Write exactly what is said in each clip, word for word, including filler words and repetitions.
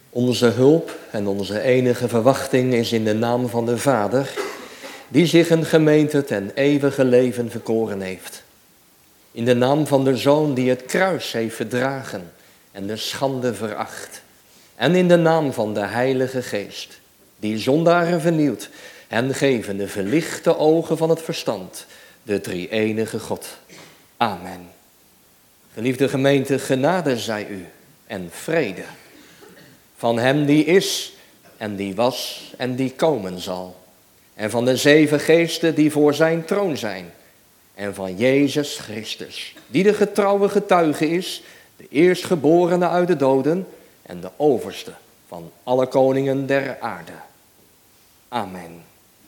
Onze hulp en onze enige verwachting is in de naam van de Vader, die zich een gemeente ten eeuwige leven verkoren heeft. In de naam van de Zoon die het kruis heeft verdragen en de schande veracht. En in de naam van de Heilige Geest, die zondaren vernieuwt en geven de verlichte ogen van het verstand, de drie-enige God. Amen. Geliefde gemeente, genade zij u en vrede. Van hem die is en die was en die komen zal. En van de zeven geesten die voor zijn troon zijn. En van Jezus Christus, die de getrouwe getuige is, de eerstgeborene uit de doden en de overste van alle koningen der aarde. Amen.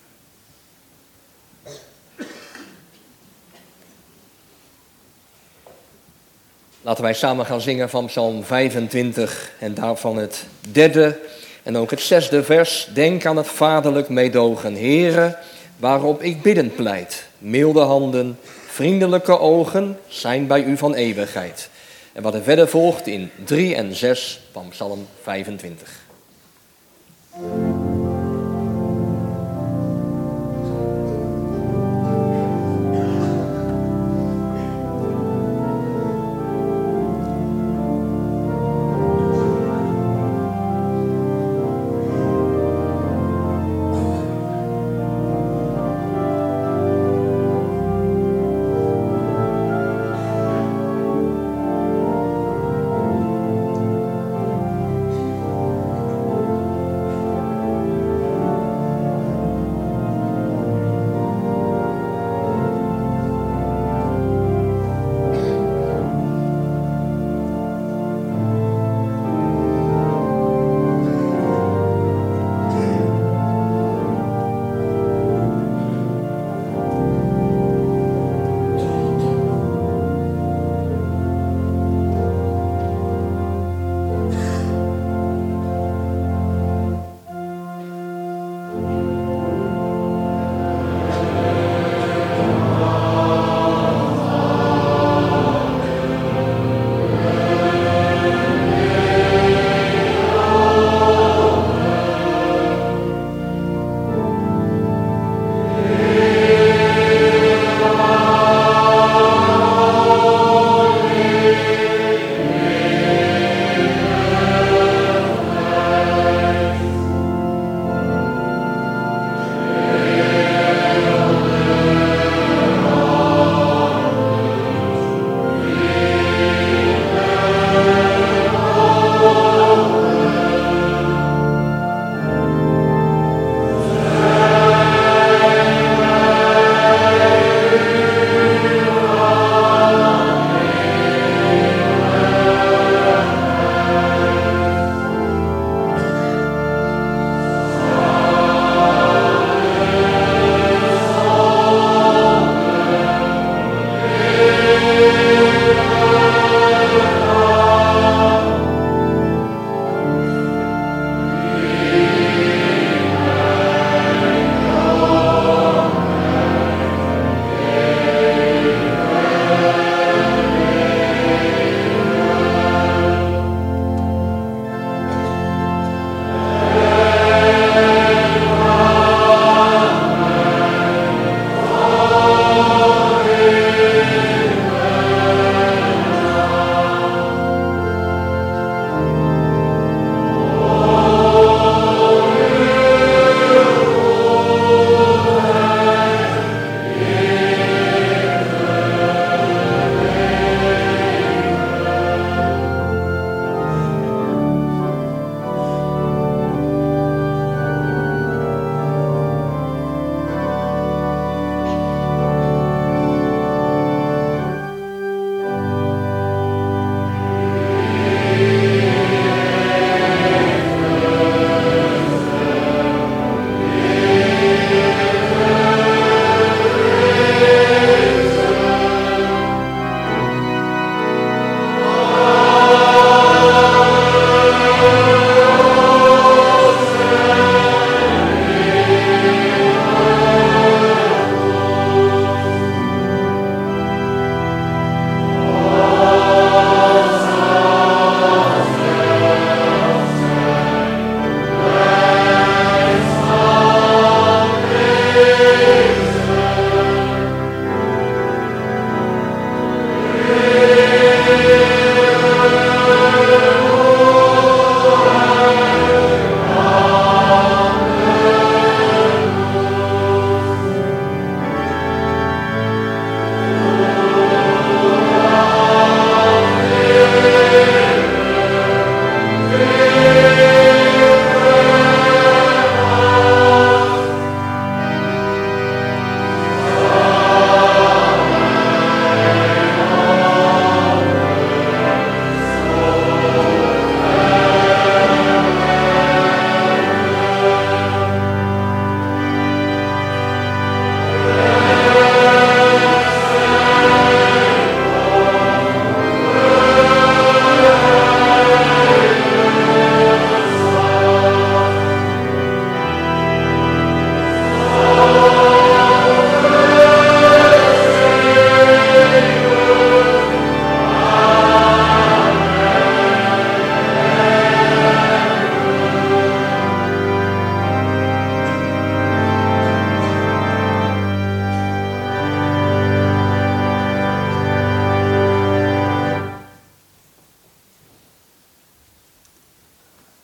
Laten wij samen gaan zingen van Psalm vijfentwintig en daarvan het derde en ook het zesde vers. Denk aan het vaderlijk meedogen, Heere, waarop ik bidden pleit. Milde handen, vriendelijke ogen zijn bij u van eeuwigheid. En wat er verder volgt in drie en zes van Psalm vijfentwintig.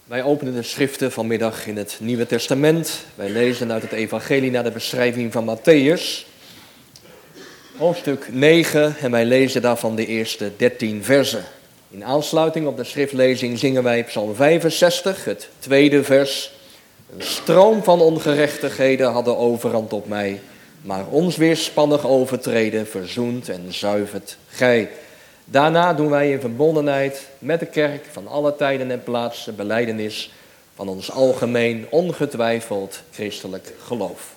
Wij openen de schriften vanmiddag in het Nieuwe Testament. Wij lezen uit het evangelie naar de beschrijving van Matthäus, hoofdstuk negen, en wij lezen daarvan de eerste dertien versen. In aansluiting op de schriftlezing zingen wij Psalm vijfenzestig, het tweede vers. Een stroom van ongerechtigheden hadden overhand op mij, maar ons weerspannig overtreden verzoent en zuivert gij. Daarna doen wij in verbondenheid met de kerk van alle tijden en plaatsen belijdenis van ons algemeen ongetwijfeld christelijk geloof.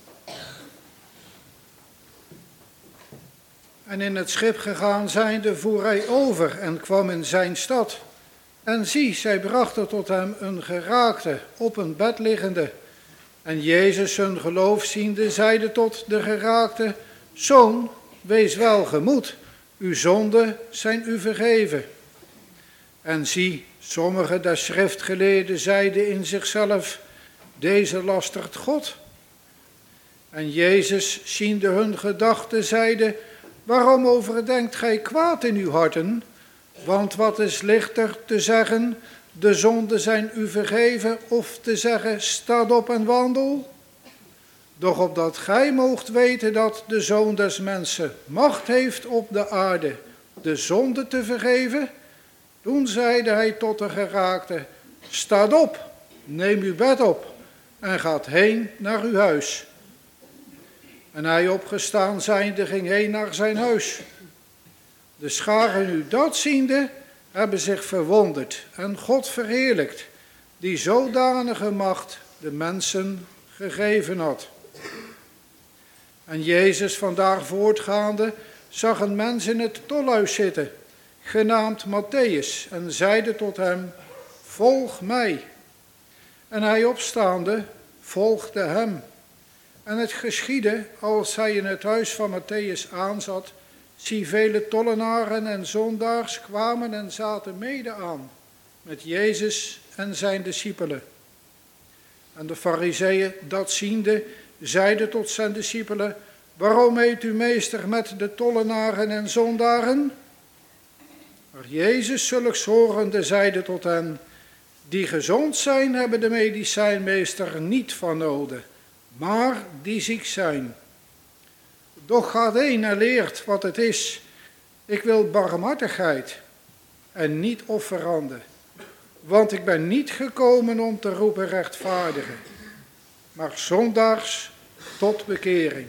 En in het schip gegaan zijnde voer hij over en kwam in zijn stad. En zie, zij brachten tot hem een geraakte, op een bed liggende. En Jezus zijn geloof ziende, zeide tot de geraakte: Zoon, wees welgemoed, uw zonden zijn u vergeven. En zie, sommige der schriftgeleerden zeiden in zichzelf: Deze lastert God. En Jezus, ziende hun gedachten, zeide: Waarom overdenkt gij kwaad in uw harten? Want wat is lichter te zeggen, de zonden zijn u vergeven, of te zeggen, staat op en wandel? Doch opdat gij moogt weten dat de Zoon des Mensen macht heeft op de aarde de zonde te vergeven, toen zeide hij tot de geraakte: Staat op, neem uw bed op en gaat heen naar uw huis. En hij opgestaan zijnde ging heen naar zijn huis. De scharen nu dat ziende, hebben zich verwonderd en God verheerlijkt, die zodanige macht de mensen gegeven had. En Jezus vandaag voortgaande zag een mens in het tolhuis zitten, genaamd Matthäus, en zeide tot hem: Volg mij. En hij opstaande volgde hem. En het geschiedde, als hij in het huis van Matthäus aanzat, zie vele tollenaren en zondaars kwamen en zaten mede aan, met Jezus en zijn discipelen. En de Farizeeën, dat ziende, zeiden tot zijn discipelen: Waarom eet u meester met de tollenaren en zondaren? Maar Jezus zulks horende zeide tot hen: Die gezond zijn, hebben de medicijnmeester niet van nodig, maar die ziek zijn. Doch gaat heen en leert wat het is. Ik wil barmhartigheid en niet offeranden. Want ik ben niet gekomen om te roepen rechtvaardigen, maar zondaars tot bekering.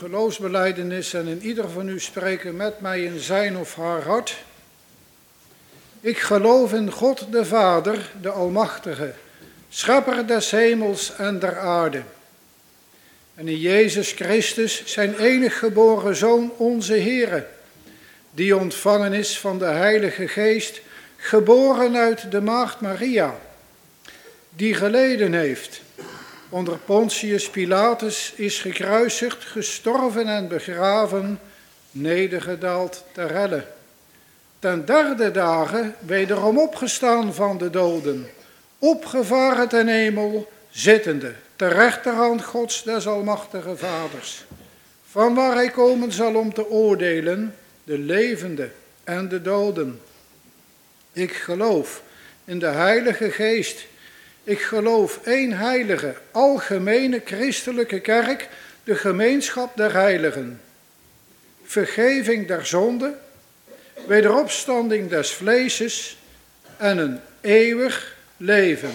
geloofsbelijdenis en in ieder van u spreken met mij in zijn of haar hart. Ik geloof in God de Vader, de Almachtige, schepper des hemels en der aarde. En in Jezus Christus, zijn enig geboren Zoon, onze Heere, die ontvangen is van de Heilige Geest, geboren uit de Maagd Maria, die geleden heeft, onder Pontius Pilatus is gekruisigd, gestorven en begraven, nedergedaald ter helle. Ten derde dagen wederom opgestaan van de doden, opgevaren ten hemel, zittende, ter rechterhand Gods des Almachtige Vaders, van waar hij komen zal om te oordelen, de levenden en de doden. Ik geloof in de Heilige Geest. Ik geloof één heilige, algemene christelijke kerk, de gemeenschap der heiligen. Vergeving der zonde, wederopstanding des vleeses en een eeuwig leven.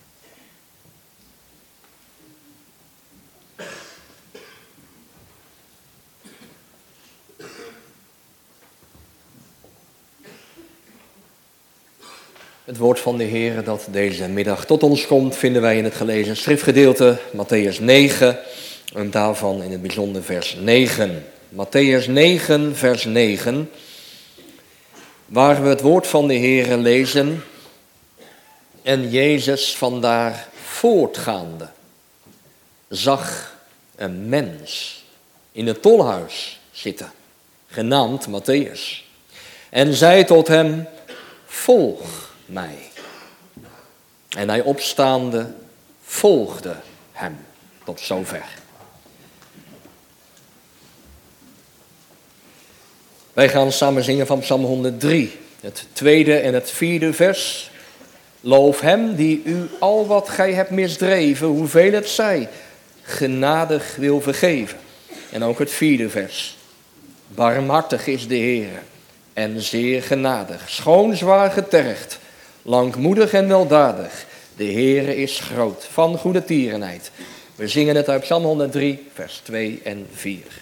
Het woord van de Heer dat deze middag tot ons komt, vinden wij in het gelezen schriftgedeelte Mattheüs negen, en daarvan in het bijzonder vers negen. Mattheüs negen, vers negen, waar we het woord van de Heer lezen. En Jezus vandaar voortgaande zag een mens in het tolhuis zitten, genaamd Mattheüs, en zei tot hem: volg mij. En hij opstaande volgde hem tot zover. Wij gaan samen zingen van Psalm honderddrie, het tweede en het vierde vers. Loof hem die u al wat gij hebt misdreven, hoeveel het zij, genadig wil vergeven. En ook het vierde vers. Barmhartig is de Heer en zeer genadig, schoon zwaar getergd, langmoedig en weldadig. De Heere is groot, van goede tierenheid. We zingen het uit Psalm honderddrie, vers twee en vier.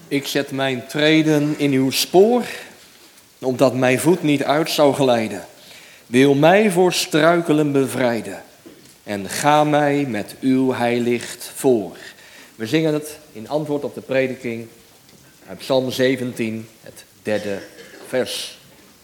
Ik zet mijn treden in uw spoor, opdat mijn voet niet uit zou glijden. Wil mij voor struikelen bevrijden en ga mij met uw heilicht voor. We zingen het in antwoord op de prediking uit Psalm zeventien, het derde vers.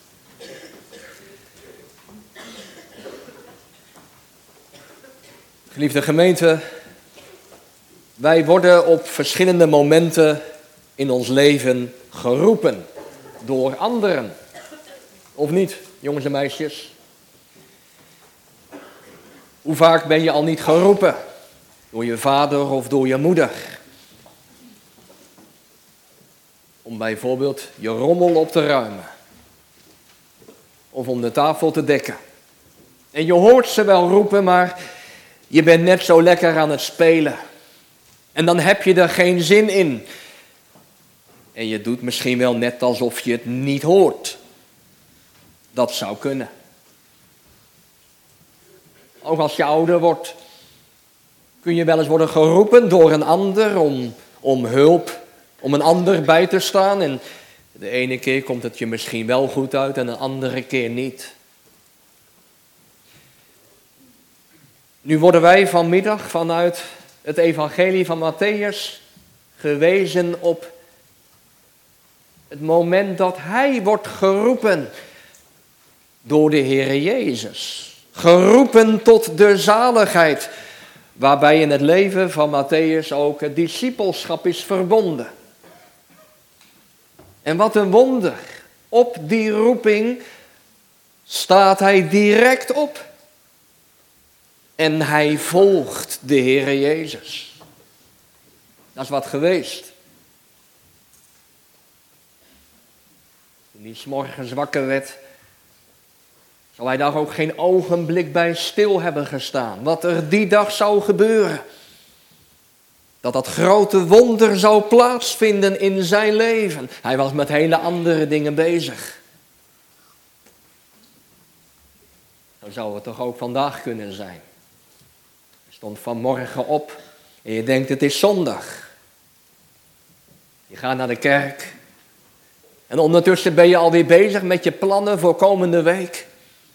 Geliefde gemeente, wij worden op verschillende momenten in ons leven geroepen door anderen. Of niet, jongens en meisjes? Hoe vaak ben je al niet geroepen? Door je vader of door je moeder? Om bijvoorbeeld je rommel op te ruimen. Of om de tafel te dekken. En je hoort ze wel roepen, maar je bent net zo lekker aan het spelen. En dan heb je er geen zin in. En je doet misschien wel net alsof je het niet hoort. Dat zou kunnen. Ook als je ouder wordt, kun je wel eens worden geroepen door een ander om, om hulp, om een ander bij te staan. En de ene keer komt het je misschien wel goed uit en de andere keer niet. Nu worden wij vanmiddag vanuit het evangelie van Mattheüs gewezen op het moment dat hij wordt geroepen door de Heere Jezus. Geroepen tot de zaligheid, waarbij in het leven van Mattheüs ook het discipelschap is verbonden. En wat een wonder, op die roeping staat hij direct op. En hij volgt de Heere Jezus. Dat is wat geweest. Toen hij 's morgens wakker werd, zou hij daar ook geen ogenblik bij stil hebben gestaan. Wat er die dag zou gebeuren. Dat dat grote wonder zou plaatsvinden in zijn leven. Hij was met hele andere dingen bezig. Zo zou het toch ook vandaag kunnen zijn. Je stond vanmorgen op en je denkt het is zondag. Je gaat naar de kerk. En ondertussen ben je alweer bezig met je plannen voor komende week.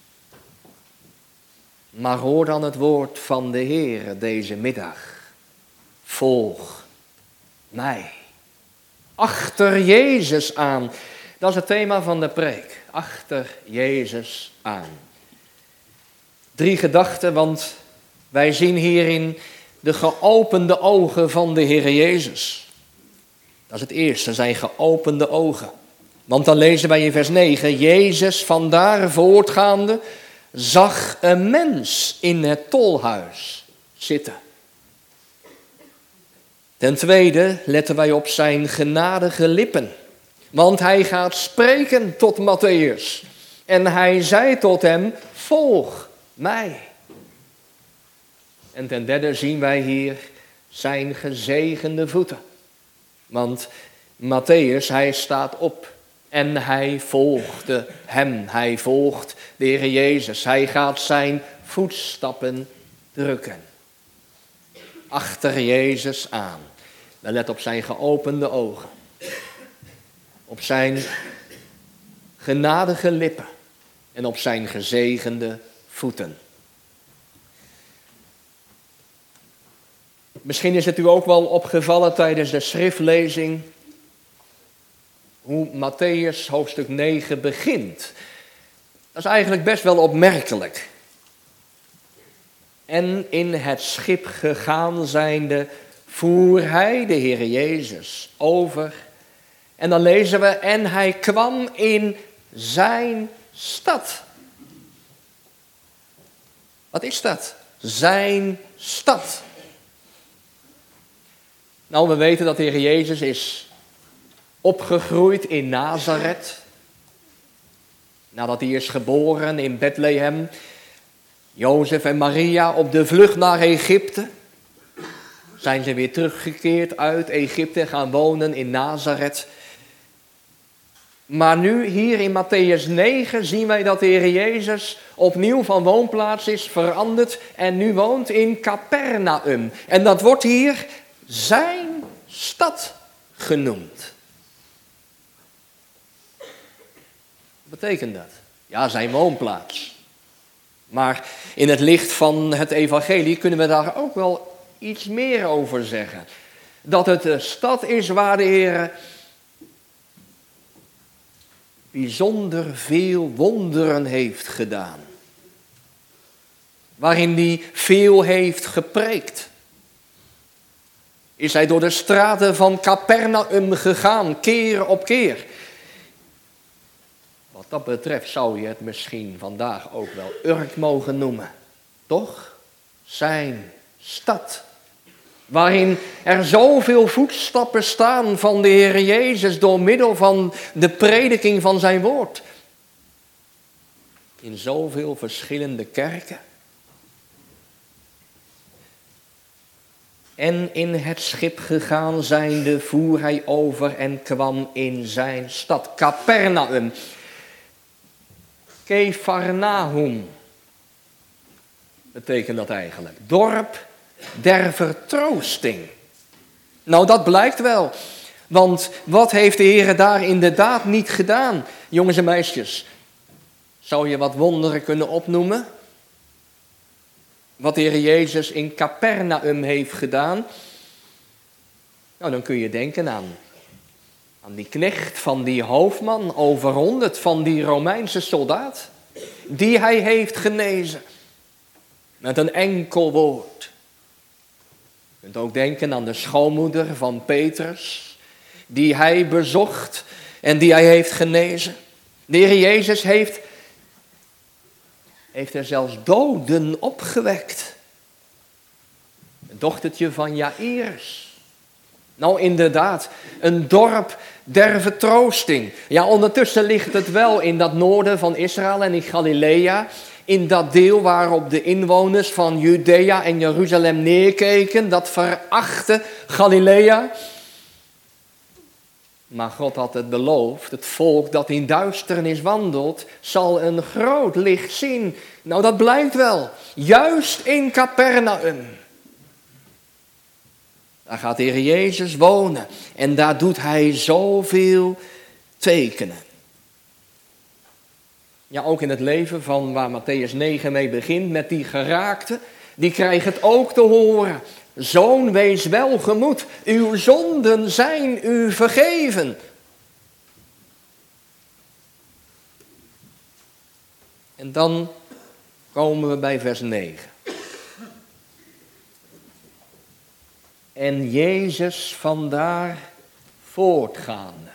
Maar hoor dan het woord van de Heer deze middag. Volg mij. Achter Jezus aan. Dat is het thema van de preek. Achter Jezus aan. Drie gedachten, want wij zien hierin de geopende ogen van de Heer Jezus. Dat is het eerste, zijn geopende ogen. Want dan lezen wij in vers negen. Jezus vandaar voortgaande zag een mens in het tolhuis zitten. Ten tweede letten wij op zijn genadige lippen. Want hij gaat spreken tot Mattheüs. En hij zei tot hem, volg mij. En ten derde zien wij hier zijn gezegende voeten. Want Mattheüs, hij staat op. En hij volgde hem. Hij volgt de Heer Jezus. Hij gaat zijn voetstappen drukken. Achter Jezus aan. Dan let op zijn geopende ogen. Op zijn genadige lippen. En op zijn gezegende voeten. Misschien is het u ook wel opgevallen tijdens de schriftlezing hoe Mattheüs hoofdstuk negen begint. Dat is eigenlijk best wel opmerkelijk. En in het schip gegaan zijnde voer hij, de Heer Jezus, over. En dan lezen we, en hij kwam in zijn stad. Wat is dat? Zijn stad. Nou, we weten dat de Heer Jezus is opgegroeid in Nazareth. Nadat hij is geboren in Bethlehem. Jozef en Maria op de vlucht naar Egypte. Zijn ze weer teruggekeerd uit Egypte en gaan wonen in Nazareth. Maar nu hier in Mattheüs negen zien wij dat de Heer Jezus opnieuw van woonplaats is veranderd. En nu woont in Capernaum. En dat wordt hier zijn stad genoemd. Wat betekent dat? Ja, zijn woonplaats. Maar in het licht van het evangelie kunnen we daar ook wel iets meer over zeggen. Dat het de stad is waar de Heer bijzonder veel wonderen heeft gedaan. Waarin hij veel heeft gepreekt. Is hij door de straten van Capernaum gegaan, keer op keer. Wat dat betreft zou je het misschien vandaag ook wel Urk mogen noemen. Toch? Zijn stad. Waarin er zoveel voetstappen staan van de Heer Jezus door middel van de prediking van zijn woord. In zoveel verschillende kerken. En in het schip gegaan zijnde voer hij over en kwam in zijn stad. Capernaum. Kefarnahum betekent dat eigenlijk. Dorp der vertroosting. Nou, dat blijkt wel. Want wat heeft de Heer daar inderdaad niet gedaan? Jongens en meisjes, zou je wat wonderen kunnen opnoemen? Wat de Heer Jezus in Capernaum heeft gedaan? Nou, dan kun je denken aan, aan die knecht van die hoofdman, overhonderd van die Romeinse soldaat, die hij heeft genezen. Met een enkel woord. Je kunt ook denken aan de schoonmoeder van Petrus, die hij bezocht en die hij heeft genezen. De Heer Jezus heeft, heeft er zelfs doden opgewekt. Een dochtertje van Jairus. Nou inderdaad, een dorp der vertroosting. Ja, ondertussen ligt het wel in dat noorden van Israël en in Galilea. In dat deel waarop de inwoners van Judea en Jeruzalem neerkeken. Dat verachte Galilea. Maar God had het beloofd. Het volk dat in duisternis wandelt, zal een groot licht zien. Nou, dat blijkt wel. Juist in Capernaum. Daar gaat de Heer Jezus wonen. En daar doet hij zoveel tekenen. Ja, ook in het leven van waar Mattheüs negen mee begint, met die geraakte, die krijgt het ook te horen. Zoon, wees welgemoed, uw zonden zijn u vergeven. En dan komen we bij vers negen. En Jezus vandaar voortgaande.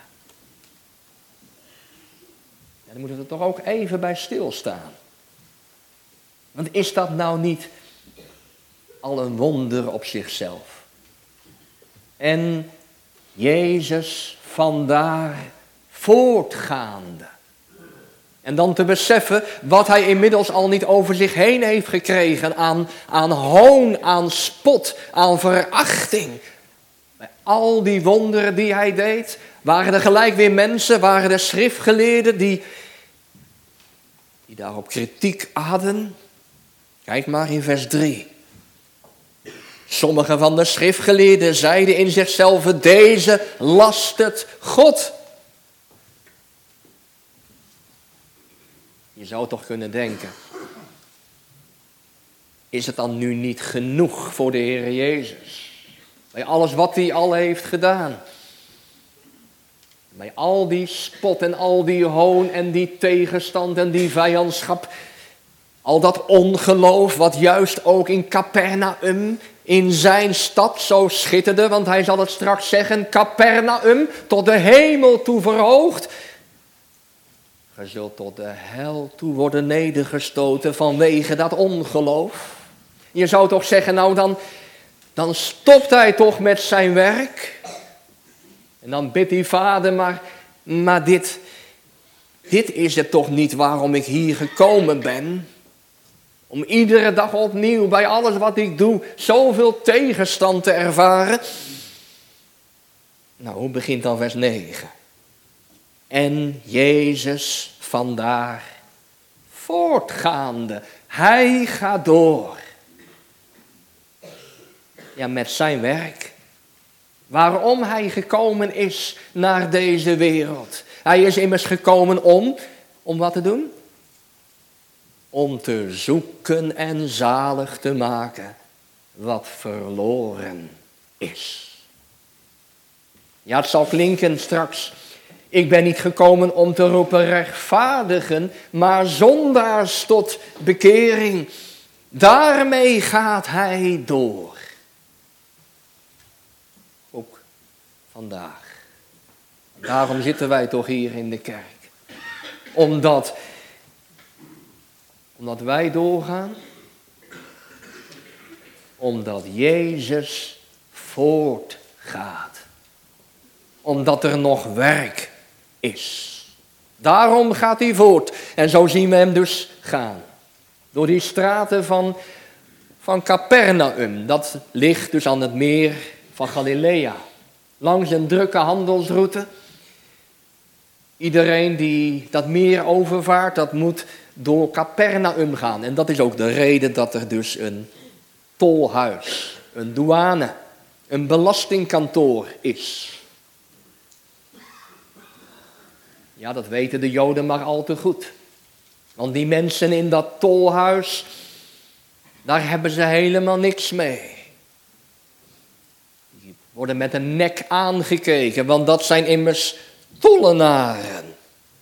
Ja, dan moeten we er toch ook even bij stilstaan. Want is dat nou niet al een wonder op zichzelf? En Jezus vandaar voortgaande. En dan te beseffen wat hij inmiddels al niet over zich heen heeft gekregen aan, aan hoon, aan spot, aan verachting. Bij al die wonderen die hij deed, waren er gelijk weer mensen, waren er schriftgeleerden die, die daarop kritiek hadden. Kijk maar in vers drie. Sommige van de schriftgeleerden zeiden in zichzelf, deze lastert God. Je zou toch kunnen denken, is het dan nu niet genoeg voor de Heer Jezus? Bij alles wat hij al heeft gedaan. Bij al die spot en al die hoon en die tegenstand en die vijandschap. Al dat ongeloof wat juist ook in Capernaum, in zijn stad zo schitterde. Want hij zal het straks zeggen, Capernaum tot de hemel toe verhoogd. Je zult tot de hel toe worden nedergestoten vanwege dat ongeloof. Je zou toch zeggen, nou dan, dan stopt hij toch met zijn werk. En dan bidt hij, Vader, maar, maar dit, dit is het toch niet waarom ik hier gekomen ben. Om iedere dag opnieuw bij alles wat ik doe zoveel tegenstand te ervaren. Nou, hoe begint dan vers negen? En Jezus vandaar voortgaande. Hij gaat door. Ja, met zijn werk. Waarom hij gekomen is naar deze wereld. Hij is immers gekomen om Om wat te doen? Om te zoeken en zalig te maken wat verloren is. Ja, het zal klinken straks. Ik ben niet gekomen om te roepen rechtvaardigen, maar zondaars tot bekering. Daarmee gaat hij door. Ook vandaag. Daarom zitten wij toch hier in de kerk. Omdat, omdat wij doorgaan. Omdat Jezus voortgaat. Omdat er nog werk is. Daarom gaat hij voort. En zo zien we hem dus gaan. Door die straten van, van Capernaum. Dat ligt dus aan het meer van Galilea. Langs een drukke handelsroute. Iedereen die dat meer overvaart, dat moet door Capernaum gaan. En dat is ook de reden dat er dus een tolhuis, een douane, een belastingkantoor is. Ja, dat weten de Joden maar al te goed. Want die mensen in dat tolhuis, daar hebben ze helemaal niks mee. Die worden met een nek aangekeken, want dat zijn immers tollenaren.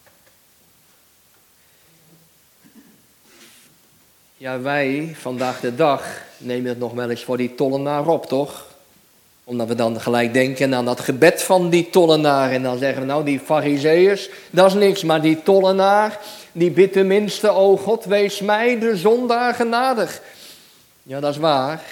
Ja, wij vandaag de dag nemen het nog wel eens voor die tollenaar op, toch? Omdat we dan gelijk denken aan dat gebed van die tollenaar. En dan zeggen we nou, die farizeeërs, dat is niks. Maar die tollenaar, die bidt tenminste, o God, wees mij de zondaar genadig. Ja, dat is waar.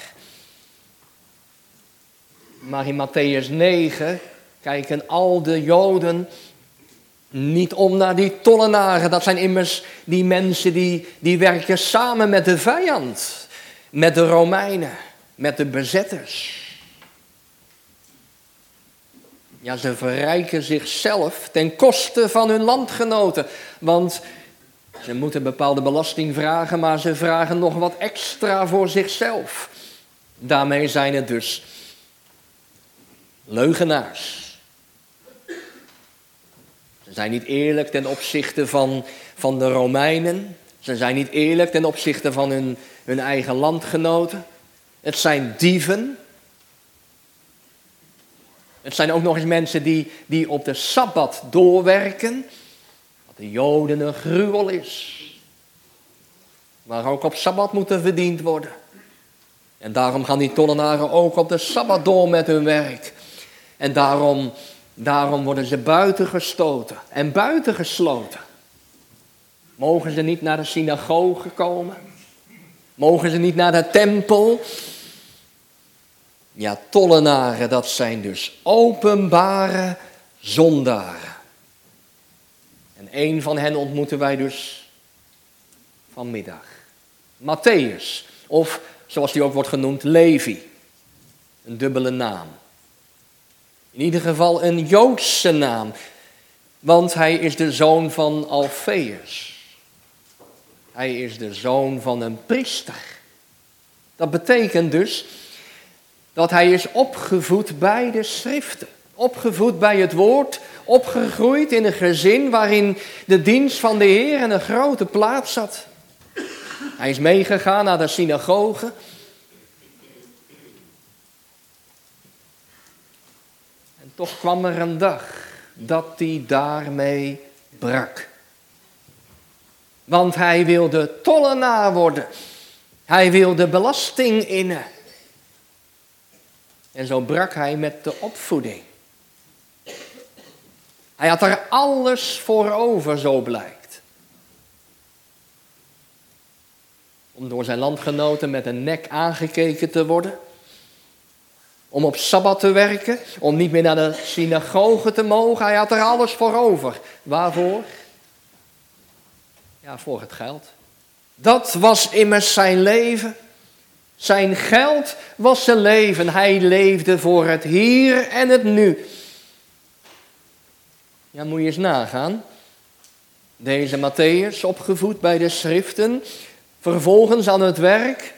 Maar in Mattheüs negen kijken al de Joden niet om naar die tollenaren. Dat zijn immers die mensen die, die werken samen met de vijand. Met de Romeinen, met de bezetters. Ja, ze verrijken zichzelf ten koste van hun landgenoten. Want ze moeten bepaalde belasting vragen, maar ze vragen nog wat extra voor zichzelf. Daarmee zijn het dus leugenaars. Ze zijn niet eerlijk ten opzichte van, van de Romeinen. Ze zijn niet eerlijk ten opzichte van hun, hun eigen landgenoten. Het zijn dieven. Het zijn ook nog eens mensen die, die op de Sabbat doorwerken. Wat de Joden een gruwel is. Maar ook op Sabbat moet er verdiend worden. En daarom gaan die tollenaren ook op de Sabbat door met hun werk. En daarom, daarom worden ze buiten gestoten en buiten gesloten. Mogen ze niet naar de synagoge komen? Mogen ze niet naar de tempel? Ja, tollenaren, dat zijn dus openbare zondaren. En een van hen ontmoeten wij dus vanmiddag. Mattheüs, of zoals die ook wordt genoemd, Levi. Een dubbele naam. In ieder geval een Joodse naam, want hij is de zoon van Alfeus. Hij is de zoon van een priester. Dat betekent dus dat hij is opgevoed bij de schriften. Opgevoed bij het woord, opgegroeid in een gezin waarin de dienst van de Heer een grote plaats had. Hij is meegegaan naar de synagoge. En toch kwam er een dag dat hij daarmee brak. Want hij wilde tollenaar worden. Hij wilde belasting innen. En zo brak hij met de opvoeding. Hij had er alles voor over, zo blijkt. Om door zijn landgenoten met een nek aangekeken te worden. Om op Sabbat te werken. Om niet meer naar de synagoge te mogen. Hij had er alles voor over. Waarvoor? Ja, voor het geld. Dat was immers zijn leven. Zijn geld was zijn leven. Hij leefde voor het hier en het nu. Ja, moet je eens nagaan. Deze Mattheüs, opgevoed bij de schriften, vervolgens aan het werk.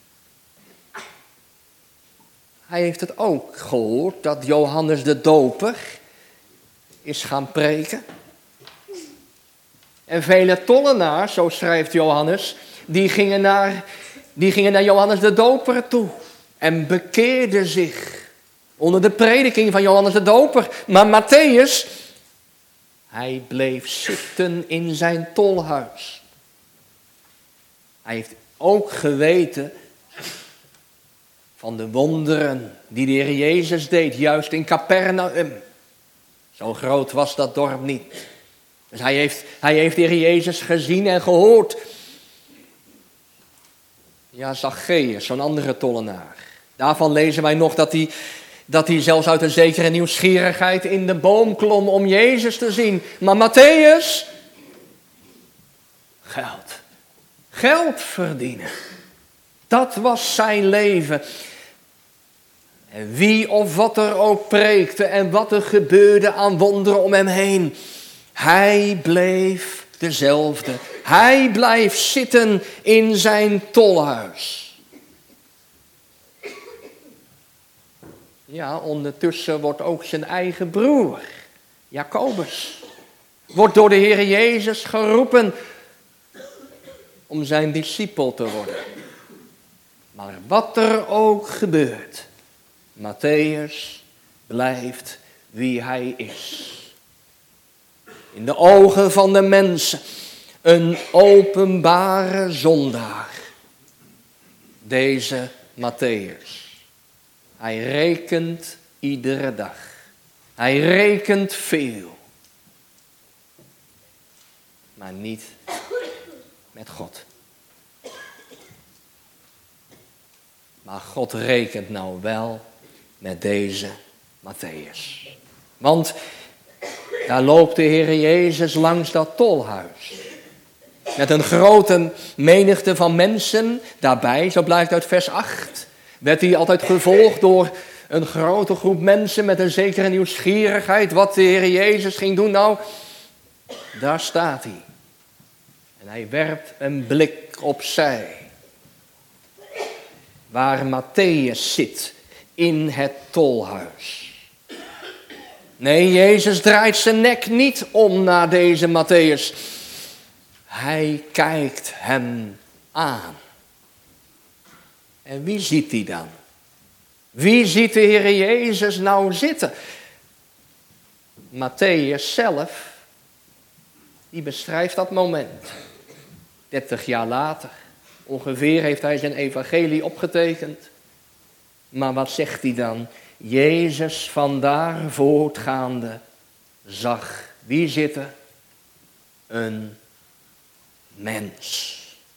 Hij heeft het ook gehoord dat Johannes de Doper is gaan preken. En vele tollenaars, zo schrijft Johannes, die gingen naar, die gingen naar Johannes de Doper toe en bekeerden zich onder de prediking van Johannes de Doper. Maar Mattheüs, hij bleef zitten in zijn tolhuis. Hij heeft ook geweten van de wonderen die de Heer Jezus deed, juist in Capernaum. Zo groot was dat dorp niet. Dus hij heeft, hij heeft de Heer Jezus gezien en gehoord. Ja, Zacchaeus, zo'n andere tollenaar. Daarvan lezen wij nog dat hij, dat hij zelfs uit een zekere nieuwsgierigheid in de boom klom om Jezus te zien. Maar Mattheüs, geld. Geld verdienen. Dat was zijn leven. En wie of wat er ook preekte en wat er gebeurde aan wonderen om hem heen. Hij bleef dezelfde. Hij blijft zitten in zijn tolhuis. Ja, ondertussen wordt ook zijn eigen broer, Jacobus, wordt door de Heer Jezus geroepen om zijn discipel te worden. Maar wat er ook gebeurt, Mattheüs blijft wie hij is. In de ogen van de mensen een openbare zondaar. Deze Mattheüs. Hij rekent iedere dag. Hij rekent veel. Maar niet met God. Maar God rekent nou wel met deze Mattheüs. Want daar loopt de Heer Jezus langs dat tolhuis. Met een grote menigte van mensen daarbij, zo blijkt uit vers acht. Werd hij altijd gevolgd door een grote groep mensen met een zekere nieuwsgierigheid. Wat de Heer Jezus ging doen. Nou, daar staat hij. En hij werpt een blik opzij. Waar Mattheüs zit in het tolhuis. Nee, Jezus draait zijn nek niet om naar deze Mattheüs. Hij kijkt hem aan. En wie ziet hij dan? Wie ziet de Heer Jezus nou zitten? Mattheüs zelf, die beschrijft dat moment. dertig jaar later, ongeveer heeft hij zijn evangelie opgetekend. Maar wat zegt hij dan? Jezus vandaar voortgaande zag wie zitten? Een mens.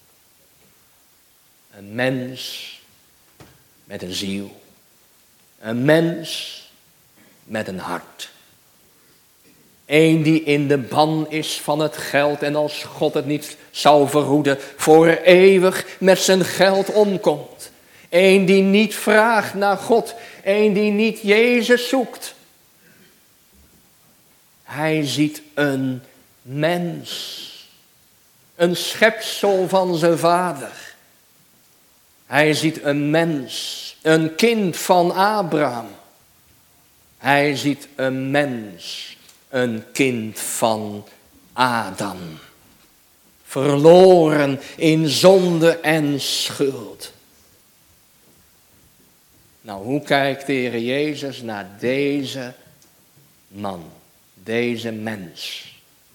Een mens met een ziel. Een mens met een hart. Eén die in de ban is van het geld en als God het niet zou verhoeden, voor eeuwig met zijn geld omkomt. Eén die niet vraagt naar God. Eén die niet Jezus zoekt. Hij ziet een mens. Een schepsel van zijn vader. Hij ziet een mens. Een kind van Abraham. Hij ziet een mens. Een kind van Adam. Verloren in zonde en schuld. Nou, hoe kijkt de Heer Jezus naar deze man, deze mens?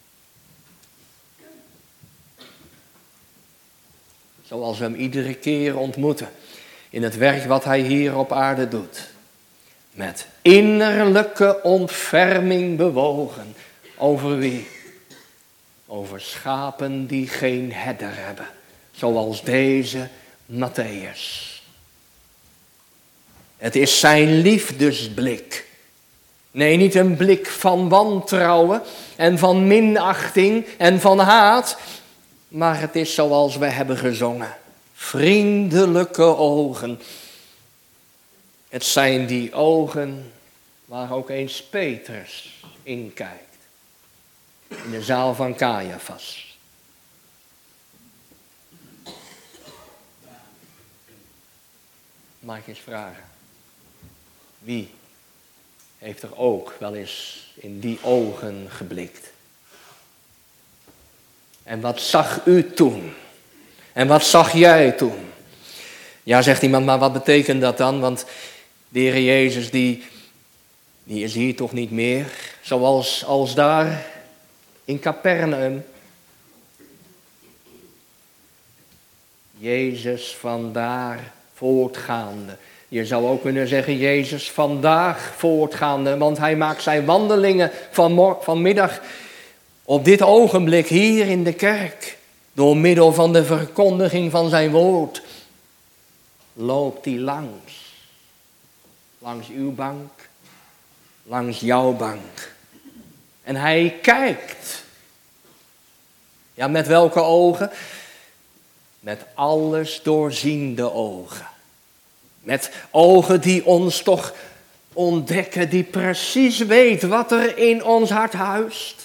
Zoals we hem iedere keer ontmoeten in het werk wat hij hier op aarde doet. Met innerlijke ontferming bewogen. Over wie? Over schapen die geen herder hebben. Zoals deze Mattheüs. Het is zijn liefdesblik. Nee, niet een blik van wantrouwen en van minachting en van haat. Maar het is zoals we hebben gezongen. Vriendelijke ogen. Het zijn die ogen waar ook eens Petrus in kijkt. In de zaal van Caiaphas. Mag ik eens vragen? Wie heeft er ook wel eens in die ogen geblikt? En wat zag u toen? En wat zag jij toen? Ja, zegt iemand, maar wat betekent dat dan? Want de Heer Jezus, die, die is hier toch niet meer? Zoals als daar in Capernaum. Jezus vandaar voortgaande. Je zou ook kunnen zeggen, Jezus vandaag voortgaande. Want hij maakt zijn wandelingen van vanmiddag op dit ogenblik hier in de kerk. Door middel van de verkondiging van zijn woord. Loopt hij langs. Langs uw bank. Langs jouw bank. En hij kijkt. Ja, met welke ogen? Met alles doorziende ogen. Met ogen die ons toch ontdekken, die precies weet wat er in ons hart huist.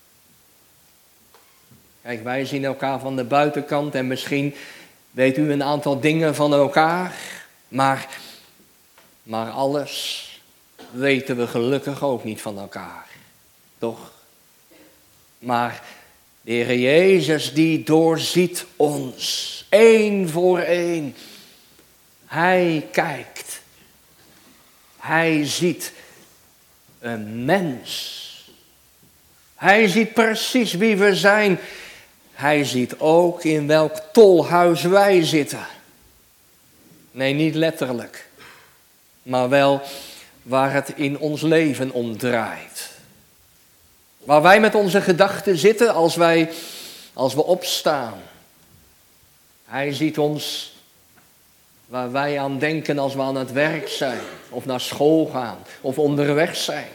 Kijk, wij zien elkaar van de buitenkant en misschien weet u een aantal dingen van elkaar. Maar, maar alles weten we gelukkig ook niet van elkaar. Toch? Maar de Heer Jezus die doorziet ons, één voor één. Hij kijkt. Hij ziet een mens. Hij ziet precies wie we zijn. Hij ziet ook in welk tolhuis wij zitten. Nee, niet letterlijk. Maar wel waar het in ons leven om draait. Waar wij met onze gedachten zitten als, wij, als we opstaan. Hij ziet ons waar wij aan denken als we aan het werk zijn. Of naar school gaan. Of onderweg zijn.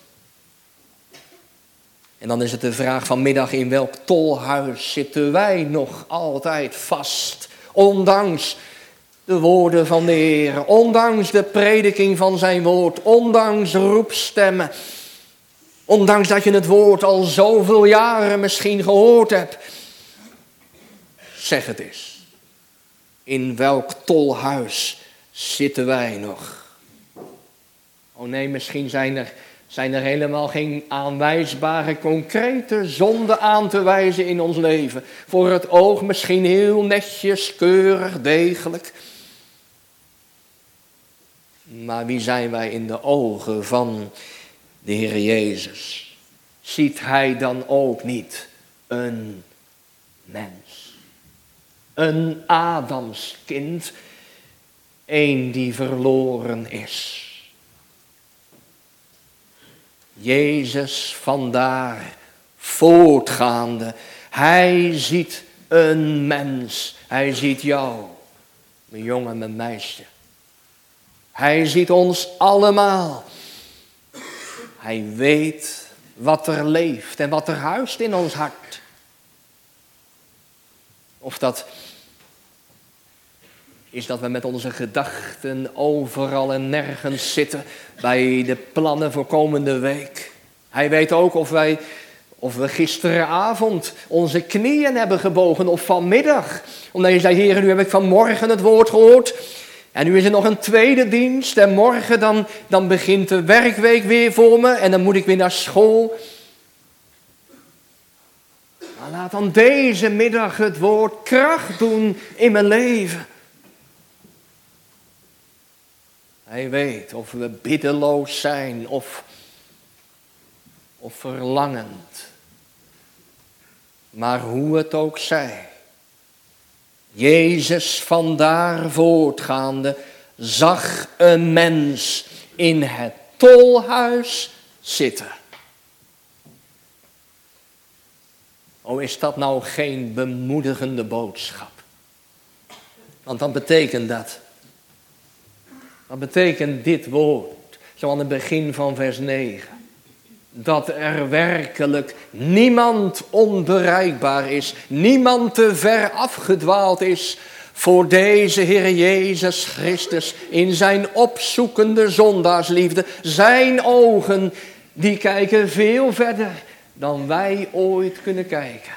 En dan is het de vraag vanmiddag, in welk tolhuis zitten wij nog altijd vast? Ondanks de woorden van de Heer. Ondanks de prediking van zijn woord. Ondanks roepstemmen. Ondanks dat je het woord al zoveel jaren misschien gehoord hebt. Zeg het eens. In welk tolhuis zitten wij nog? Oh nee, misschien zijn er, zijn er helemaal geen aanwijsbare, concrete zonden aan te wijzen in ons leven. Voor het oog misschien heel netjes, keurig, degelijk. Maar wie zijn wij in de ogen van de Heer Jezus? Ziet hij dan ook niet een mens? Een Adamskind, een die verloren is. Jezus vandaar voortgaande. Hij ziet een mens. Hij ziet jou, mijn jongen, mijn meisje. Hij ziet ons allemaal. Hij weet wat er leeft en wat er huist in ons hart. Of dat is dat we met onze gedachten overal en nergens zitten bij de plannen voor komende week. Hij weet ook of wij, of we gisteravond onze knieën hebben gebogen of vanmiddag. Omdat je zei, Heer, nu heb ik vanmorgen het woord gehoord. En nu is er nog een tweede dienst en morgen dan, dan begint de werkweek weer voor me en dan moet ik weer naar school. Maar laat dan deze middag het woord kracht doen in mijn leven. Hij weet of we biddeloos zijn of, of verlangend. Maar hoe het ook zij. Jezus vandaar voortgaande zag een mens in het tolhuis zitten. Oh, is dat nou geen bemoedigende boodschap? Want dan betekent dat. Wat betekent dit woord, zo aan het begin van vers negen? Dat er werkelijk niemand onbereikbaar is, niemand te ver afgedwaald is voor deze Heer Jezus Christus in zijn opzoekende zondaarsliefde. Zijn ogen, die kijken veel verder dan wij ooit kunnen kijken.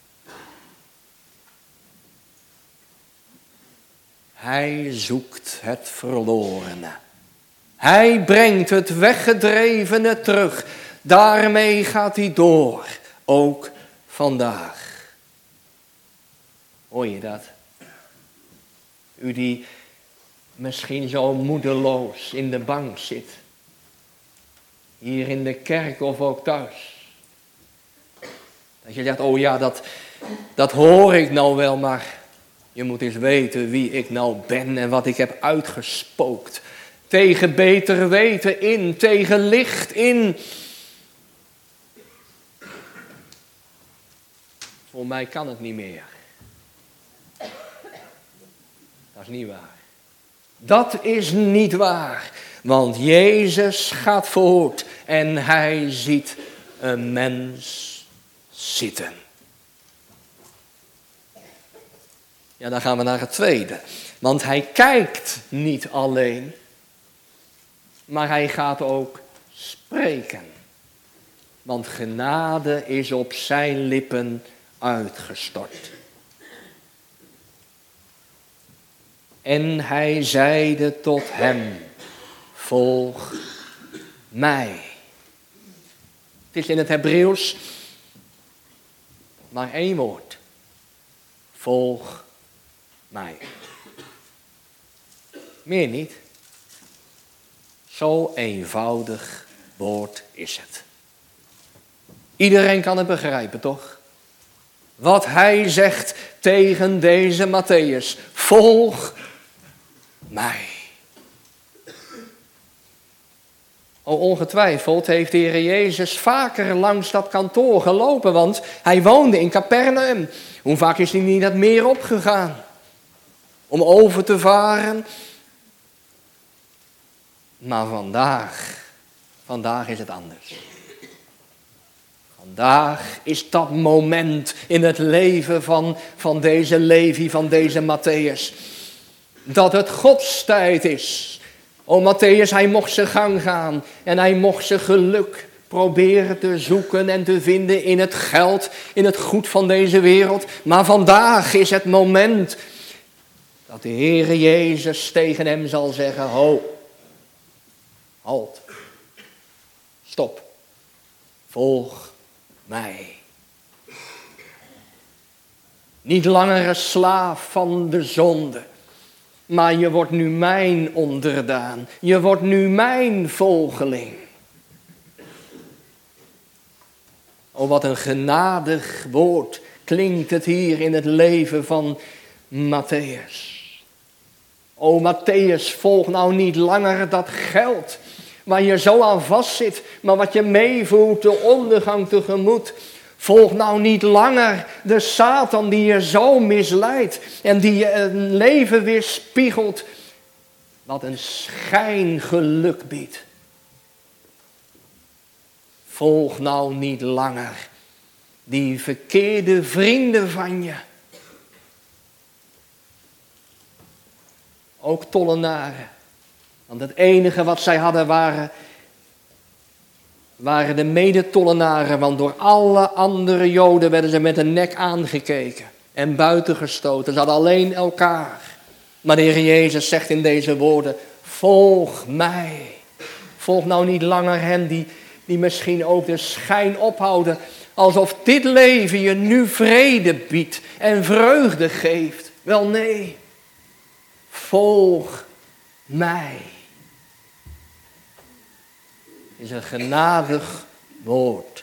Hij zoekt het verlorene. Hij brengt het weggedrevene terug. Daarmee gaat hij door, ook vandaag. Hoor je dat? U die misschien zo moedeloos in de bank zit. Hier in de kerk of ook thuis. Dat je zegt, oh ja, dat, dat hoor ik nou wel, maar je moet eens weten wie ik nou ben en wat ik heb uitgespookt. Tegen beter weten in, tegen licht in. Voor mij kan het niet meer. Dat is niet waar. Dat is niet waar. Want Jezus gaat voort en hij ziet een mens zitten. Ja, dan gaan we naar het tweede. Want hij kijkt niet alleen, maar hij gaat ook spreken. Want genade is op zijn lippen uitgestort. En hij zeide tot hem, volg mij. Het is in het Hebreeuws maar één woord. Volg mij. Meer niet. Zo eenvoudig woord is het. Iedereen kan het begrijpen, toch? Wat hij zegt tegen deze Mattheüs. Volg mij. O, ongetwijfeld heeft de Heer Jezus vaker langs dat kantoor gelopen, want hij woonde in Capernaum. Hoe vaak is hij niet dat meer opgegaan? Om over te varen. Maar vandaag, vandaag is het anders. Vandaag is dat moment in het leven van, van deze Levi, van deze Mattheüs. Dat het Gods tijd is. O, Mattheüs, hij mocht zijn gang gaan en hij mocht zijn geluk proberen te zoeken en te vinden in het geld, in het goed van deze wereld. Maar vandaag is het moment dat de Heere Jezus tegen hem zal zeggen, ho, halt, stop, volg mij. Niet langer een slaaf van de zonde. Maar je wordt nu mijn onderdaan. Je wordt nu mijn volgeling. Oh, wat een genadig woord klinkt het hier in het leven van Mattheüs. O, Mattheüs, volg nou niet langer dat geld waar je zo aan vastzit, maar wat je meevoert de ondergang tegemoet. Volg nou niet langer de Satan die je zo misleidt en die je een leven weerspiegelt wat een schijngeluk biedt. Volg nou niet langer die verkeerde vrienden van je. Ook tollenaren. Want het enige wat zij hadden waren... waren de medetollenaren, want door alle andere Joden werden ze met de nek aangekeken en buitengestoten. Ze hadden alleen elkaar. Maar de Heer Jezus zegt in deze woorden, volg mij. Volg nou niet langer hen die, die misschien ook de schijn ophouden, alsof dit leven je nu vrede biedt en vreugde geeft. Wel nee, volg mij. Is een genadig woord.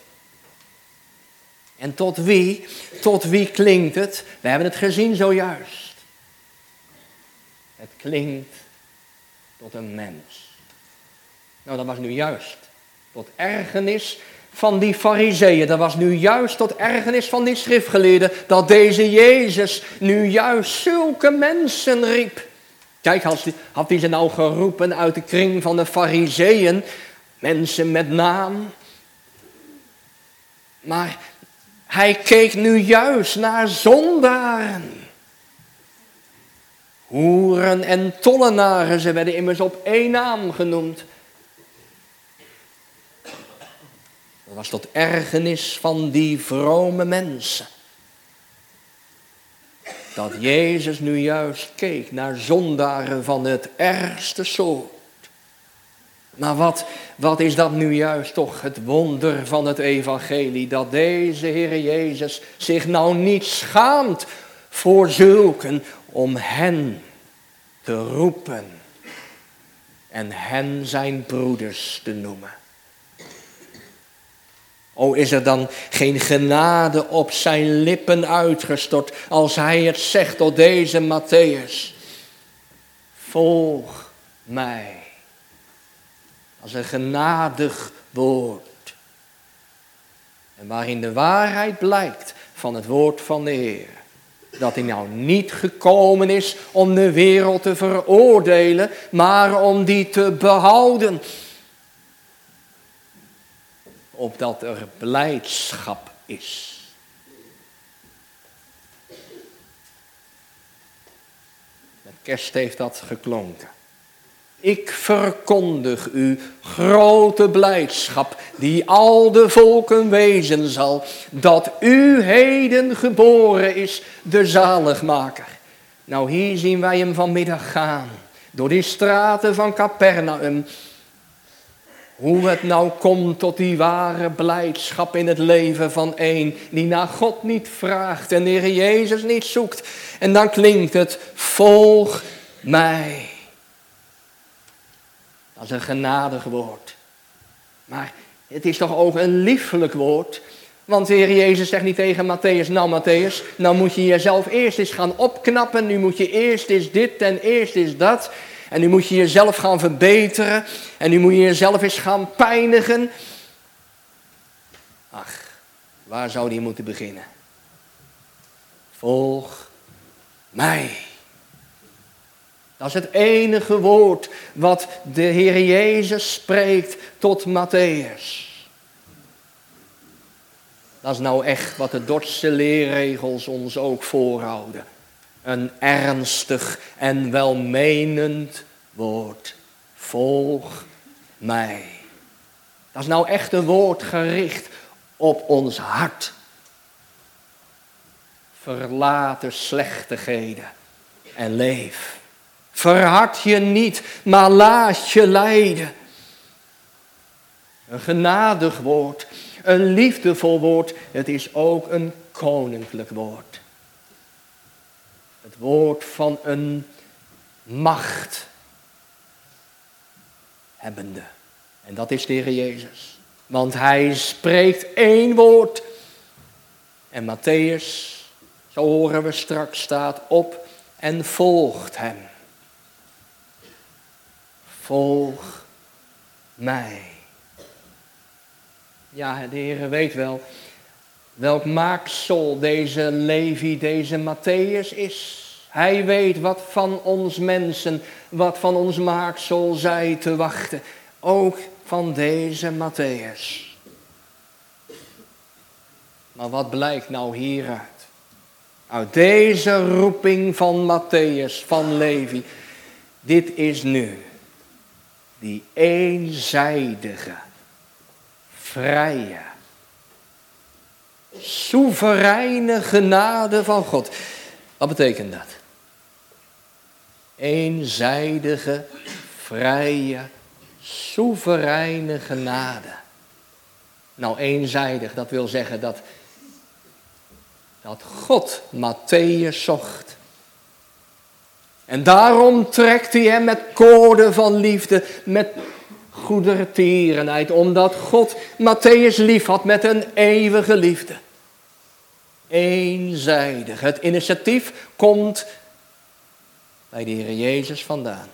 En tot wie? Tot wie klinkt het? We hebben het gezien zojuist. Het klinkt tot een mens. Nou, dat was nu juist tot ergernis van die fariseeën. Dat was nu juist tot ergernis van die schriftgeleerden. Dat deze Jezus nu juist zulke mensen riep. Kijk, had hij, had hij ze nou geroepen uit de kring van de fariseeën. Mensen met naam. Maar hij keek nu juist naar zondaren. Hoeren en tollenaren, ze werden immers op één naam genoemd. Dat was tot ergernis van die vrome mensen. Dat Jezus nu juist keek naar zondaren van het ergste soort. Maar wat, wat is dat nu juist toch het wonder van het evangelie. Dat deze Heer Jezus zich nou niet schaamt voor zulken om hen te roepen en hen zijn broeders te noemen. O, is er dan geen genade op zijn lippen uitgestort als hij het zegt tot deze Mattheüs. Volg mij. Als een genadig woord. En waarin de waarheid blijkt van het woord van de Heer. Dat hij nou niet gekomen is om de wereld te veroordelen, maar om die te behouden. Opdat er blijdschap is. Met kerst heeft dat geklonken. Ik verkondig u grote blijdschap, die al de volken wezen zal, dat u heden geboren is, de zaligmaker. Nou, hier zien wij hem vanmiddag gaan, door die straten van Capernaum. Hoe het nou komt tot die ware blijdschap in het leven van een die naar God niet vraagt en de Heer Jezus niet zoekt. En dan klinkt het, volg mij. Dat is een genadig woord. Maar het is toch ook een liefelijk woord. Want de Heer Jezus zegt niet tegen Mattheüs, nou Mattheüs, nou moet je jezelf eerst eens gaan opknappen. Nu moet je eerst eens dit en eerst eens dat. En nu moet je jezelf gaan verbeteren. En nu moet je jezelf eens gaan pijnigen. Ach, waar zou die moeten beginnen? Volg mij. Dat is het enige woord wat de Heer Jezus spreekt tot Mattheüs. Dat is nou echt wat de Dordtse leerregels ons ook voorhouden. Een ernstig en welmenend woord. Volg mij. Dat is nou echt een woord gericht op ons hart. Verlaat de slechtigheden en leef. Verhard je niet, maar laat je leiden. Een genadig woord, een liefdevol woord. Het is ook een koninklijk woord. Het woord van een macht hebbende. En dat is de Heer Jezus. Want hij spreekt één woord. En Mattheüs, zo horen we straks, staat op en volgt hem. Volg mij. Ja, de Heer weet wel welk maaksel deze Levi, deze Mattheüs is. Hij weet wat van ons mensen, wat van ons maaksel zij te wachten. Ook van deze Mattheüs. Maar wat blijkt nou hieruit? Uit deze roeping van Mattheüs, van Levi. Dit is nu die eenzijdige, vrije, soevereine genade van God. Wat betekent dat? Eenzijdige, vrije, soevereine genade. Nou, eenzijdig, dat wil zeggen dat, dat God Mattheüs zocht. En daarom trekt hij hem met koorden van liefde, met goedertierenheid, omdat God Mattheüs lief had met een eeuwige liefde. Eenzijdig. Het initiatief komt bij de Heer Jezus vandaan.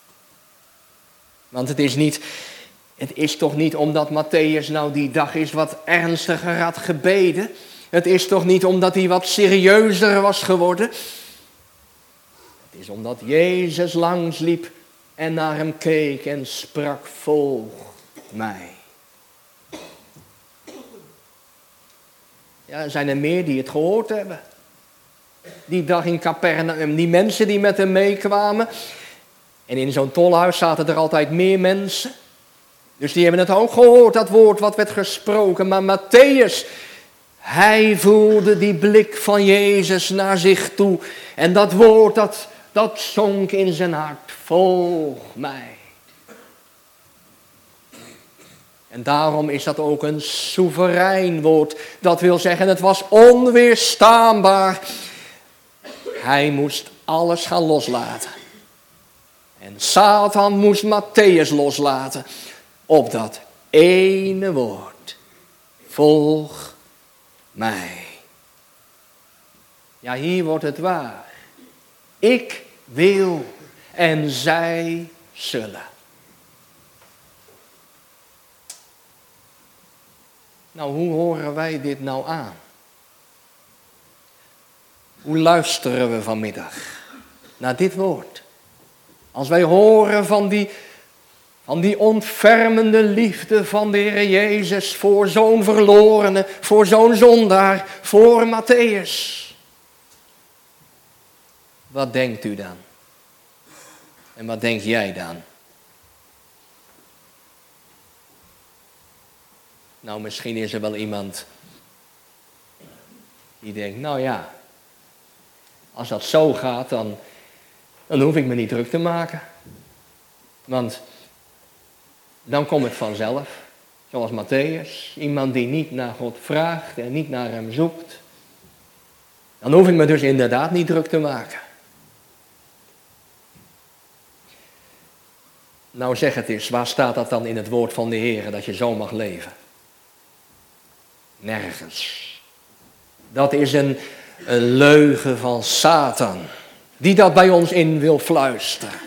Want het is niet, het is toch niet omdat Mattheüs nou die dag is wat ernstiger had gebeden. Het is toch niet omdat hij wat serieuzer was geworden. Het is omdat Jezus langsliep en naar hem keek en sprak, volg mij. Ja, er zijn er meer die het gehoord hebben. Die dag in Capernaum, die mensen die met hem meekwamen. En in zo'n tolhuis zaten er altijd meer mensen. Dus die hebben het ook gehoord, dat woord wat werd gesproken. Maar Mattheüs, hij voelde die blik van Jezus naar zich toe. En dat woord, dat, dat zonk in zijn hart. Volg mij. En daarom is dat ook een soeverein woord. Dat wil zeggen, het was onweerstaanbaar. Hij moest alles gaan loslaten. En Satan moest Matthäus loslaten op dat ene woord. Volg mij. Ja, hier wordt het waar. Ik wil en zij zullen. Nou, hoe horen wij dit nou aan? Hoe luisteren we vanmiddag naar dit woord? Als wij horen van die, van die ontfermende liefde van de Heer Jezus voor zo'n verlorene, voor zo'n zondaar, voor Matthäus. Wat denkt u dan? En wat denk jij dan? Nou, misschien is er wel iemand die denkt, nou ja, als dat zo gaat, dan, dan hoef ik me niet druk te maken. Want dan komt het vanzelf, zoals Matthäus, iemand die niet naar God vraagt en niet naar hem zoekt. Dan hoef ik me dus inderdaad niet druk te maken. Nou zeg het eens, waar staat dat dan in het woord van de Heer, dat je zo mag leven? Nergens. Dat is een, een leugen van Satan, die dat bij ons in wil fluisteren.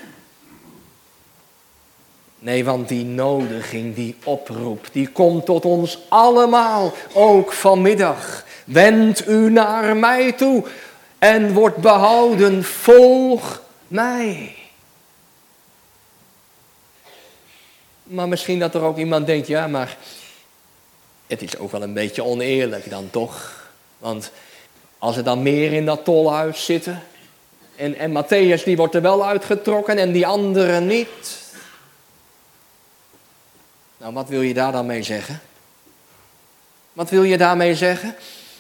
Nee, want die nodiging, die oproep, die komt tot ons allemaal, ook vanmiddag. Wend u naar mij toe en wordt behouden, volg mij. Maar misschien dat er ook iemand denkt, ja, maar het is ook wel een beetje oneerlijk dan toch. Want als er dan meer in dat tolhuis zitten, en, en Matthäus die wordt er wel uitgetrokken en die anderen niet. Nou, wat wil je daar dan mee zeggen? Wat wil je daarmee zeggen?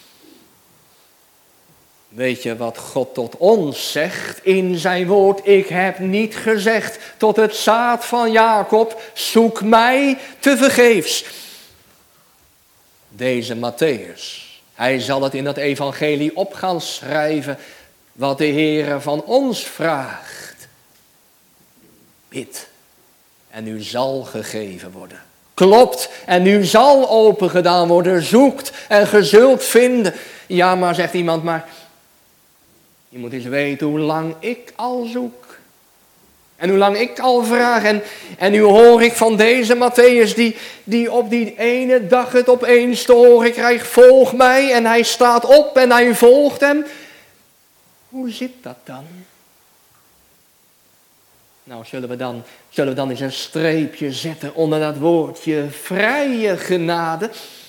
Weet je wat God tot ons zegt in zijn woord? Ik heb niet gezegd tot het zaad van Jacob, zoek mij tevergeefs. Deze Matthäus, hij zal het in dat evangelie op gaan schrijven wat de Heere van ons vraagt. Bid en u zal gegeven worden. Klopt en u zal opengedaan worden. Zoekt en ge zult vinden. Ja, maar zegt iemand, maar je moet eens weten hoe lang ik al zoek. En hoe lang ik al vraag. En, en nu hoor ik van deze Matthäus die, die op die ene dag het opeens te horen krijgt. Volg mij. En hij staat op en hij volgt hem. Hoe zit dat dan? Nou, zullen we dan, zullen we dan eens een streepje zetten onder dat woordje vrije genade?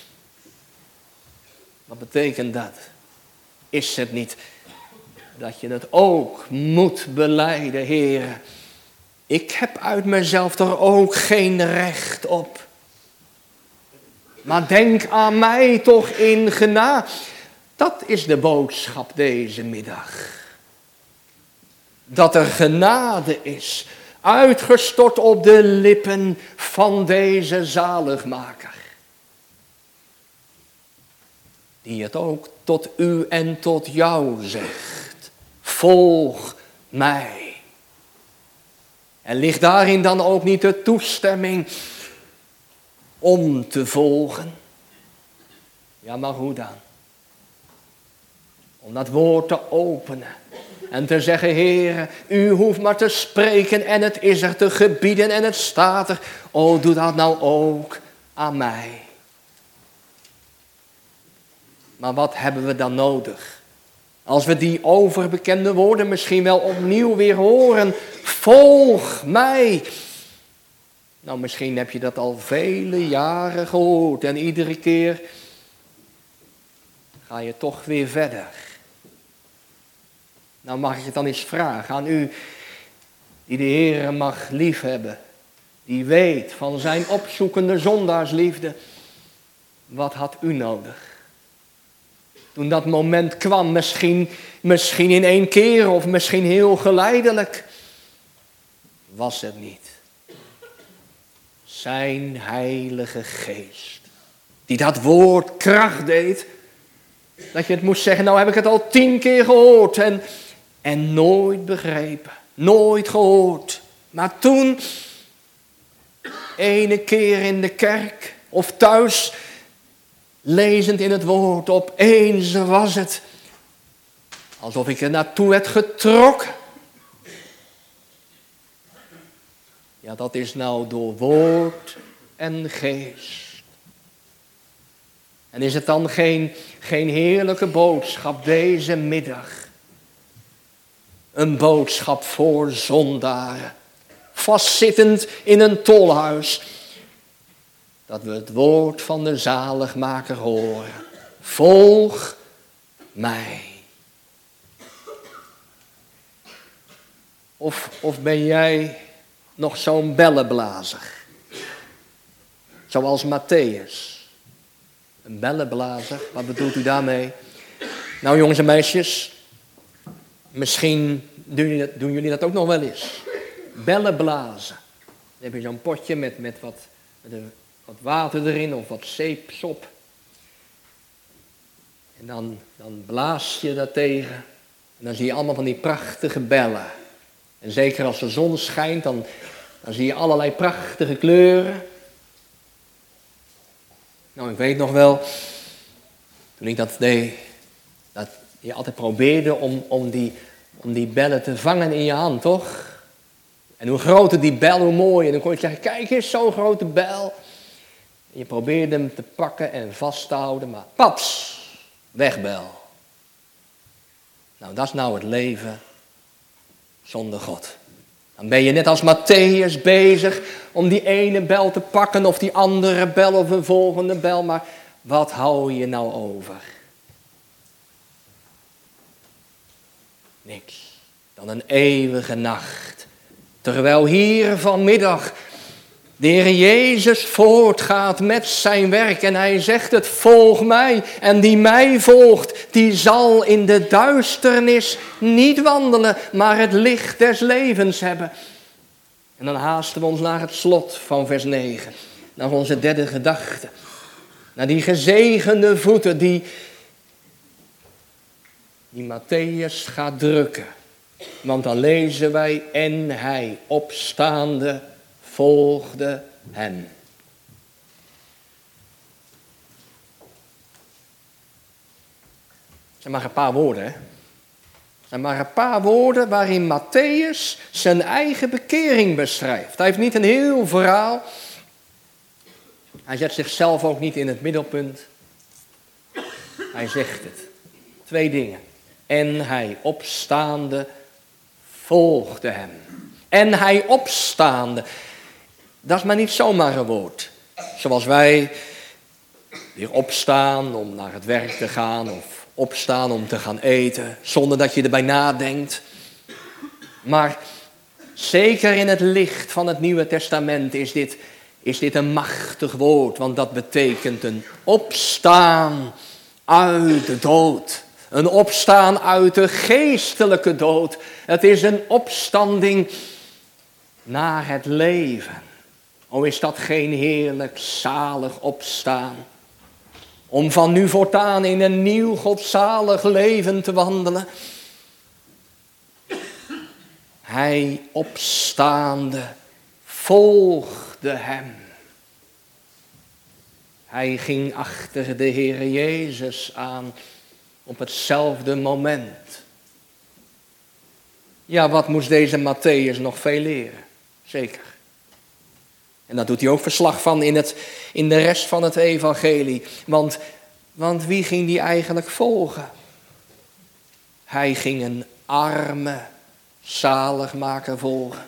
Wat betekent dat? Is het niet dat je het ook moet belijden, Heer? Ik heb uit mezelf er ook geen recht op. Maar denk aan mij toch in genade. Dat is de boodschap deze middag. Dat er genade is, uitgestort op de lippen van deze zaligmaker. Die het ook tot u en tot jou zegt. Volg mij. En ligt daarin dan ook niet de toestemming om te volgen? Ja, maar hoe dan? Om dat woord te openen. En te zeggen, Heere, u hoeft maar te spreken en het is er te gebieden en het staat er. O, doe dat nou ook aan mij. Maar wat hebben we dan nodig? Als we die overbekende woorden misschien wel opnieuw weer horen. Volg mij. Nou, misschien heb je dat al vele jaren gehoord. En iedere keer ga je toch weer verder. Nou mag ik het dan eens vragen aan u, die de Heere mag liefhebben, die weet van zijn opzoekende zondaarsliefde. Wat had u nodig? Toen dat moment kwam, misschien, misschien in één keer of misschien heel geleidelijk, was het niet zijn heilige geest, die dat woord kracht deed, dat je het moest zeggen, nou heb ik het al tien keer gehoord en en nooit begrepen, nooit gehoord. Maar toen, ene keer in de kerk of thuis, lezend in het woord, opeens was het alsof ik er naartoe werd getrokken. Ja, dat is nou door woord en geest. En is het dan geen, geen heerlijke boodschap deze middag? Een boodschap voor zondaren, vastzittend in een tolhuis, dat we het woord van de zaligmaker horen. Volg mij. Of, of ben jij nog zo'n bellenblazer, zoals Matthäus? Een bellenblazer, wat bedoelt u daarmee? Nou jongens en meisjes, misschien doen jullie dat, doen jullie dat ook nog wel eens. Bellen blazen. Dan heb je zo'n potje met, met, wat, met een, wat water erin of wat zeepsop. En dan, dan blaas je dat tegen. En dan zie je allemaal van die prachtige bellen. En zeker als de zon schijnt, dan, dan zie je allerlei prachtige kleuren. Nou, ik weet nog wel, toen ik dat deed, dat je altijd probeerde om, om, die, om die bellen te vangen in je hand, toch? En hoe groter die bel, hoe mooier. En dan kon je zeggen, kijk eens, zo'n grote bel. En je probeerde hem te pakken en vast te houden, maar paps, wegbel. Nou, dat is nou het leven zonder God. Dan ben je net als Matthäus bezig om die ene bel te pakken of die andere bel of een volgende bel. Maar wat hou je nou over? Niks. Dan een eeuwige nacht. Terwijl hier vanmiddag de Heer Jezus voortgaat met zijn werk en hij zegt het, volg mij. En die mij volgt, die zal in de duisternis niet wandelen, maar het licht des levens hebben. En dan haasten we ons naar het slot van vers negen. Naar onze derde gedachte. Naar die gezegende voeten die, die Matthäus gaat drukken. Want dan lezen wij, en hij opstaande volgde hem. Het zijn maar een paar woorden, hè. Het zijn maar een paar woorden waarin Matthäus zijn eigen bekering beschrijft. Hij heeft niet een heel verhaal. Hij zet zichzelf ook niet in het middelpunt. Hij zegt het. Twee dingen. En hij opstaande volgde hem. En hij opstaande. Dat is maar niet zomaar een woord. Zoals wij weer opstaan om naar het werk te gaan of opstaan om te gaan eten, zonder dat je erbij nadenkt. Maar zeker in het licht van het Nieuwe Testament is dit, is dit een machtig woord, want dat betekent een opstaan uit de dood. Een opstaan uit de geestelijke dood. Het is een opstanding naar het leven. O, is dat geen heerlijk zalig opstaan? Om van nu voortaan in een nieuw godzalig leven te wandelen. Hij opstaande volgde hem. Hij ging achter de Heer Jezus aan op hetzelfde moment. Ja, wat moest deze Matthäus nog veel leren? Zeker. En daar doet hij ook verslag van in, het, in de rest van het evangelie. Want, want wie ging die eigenlijk volgen? Hij ging een arme zaligmaker volgen.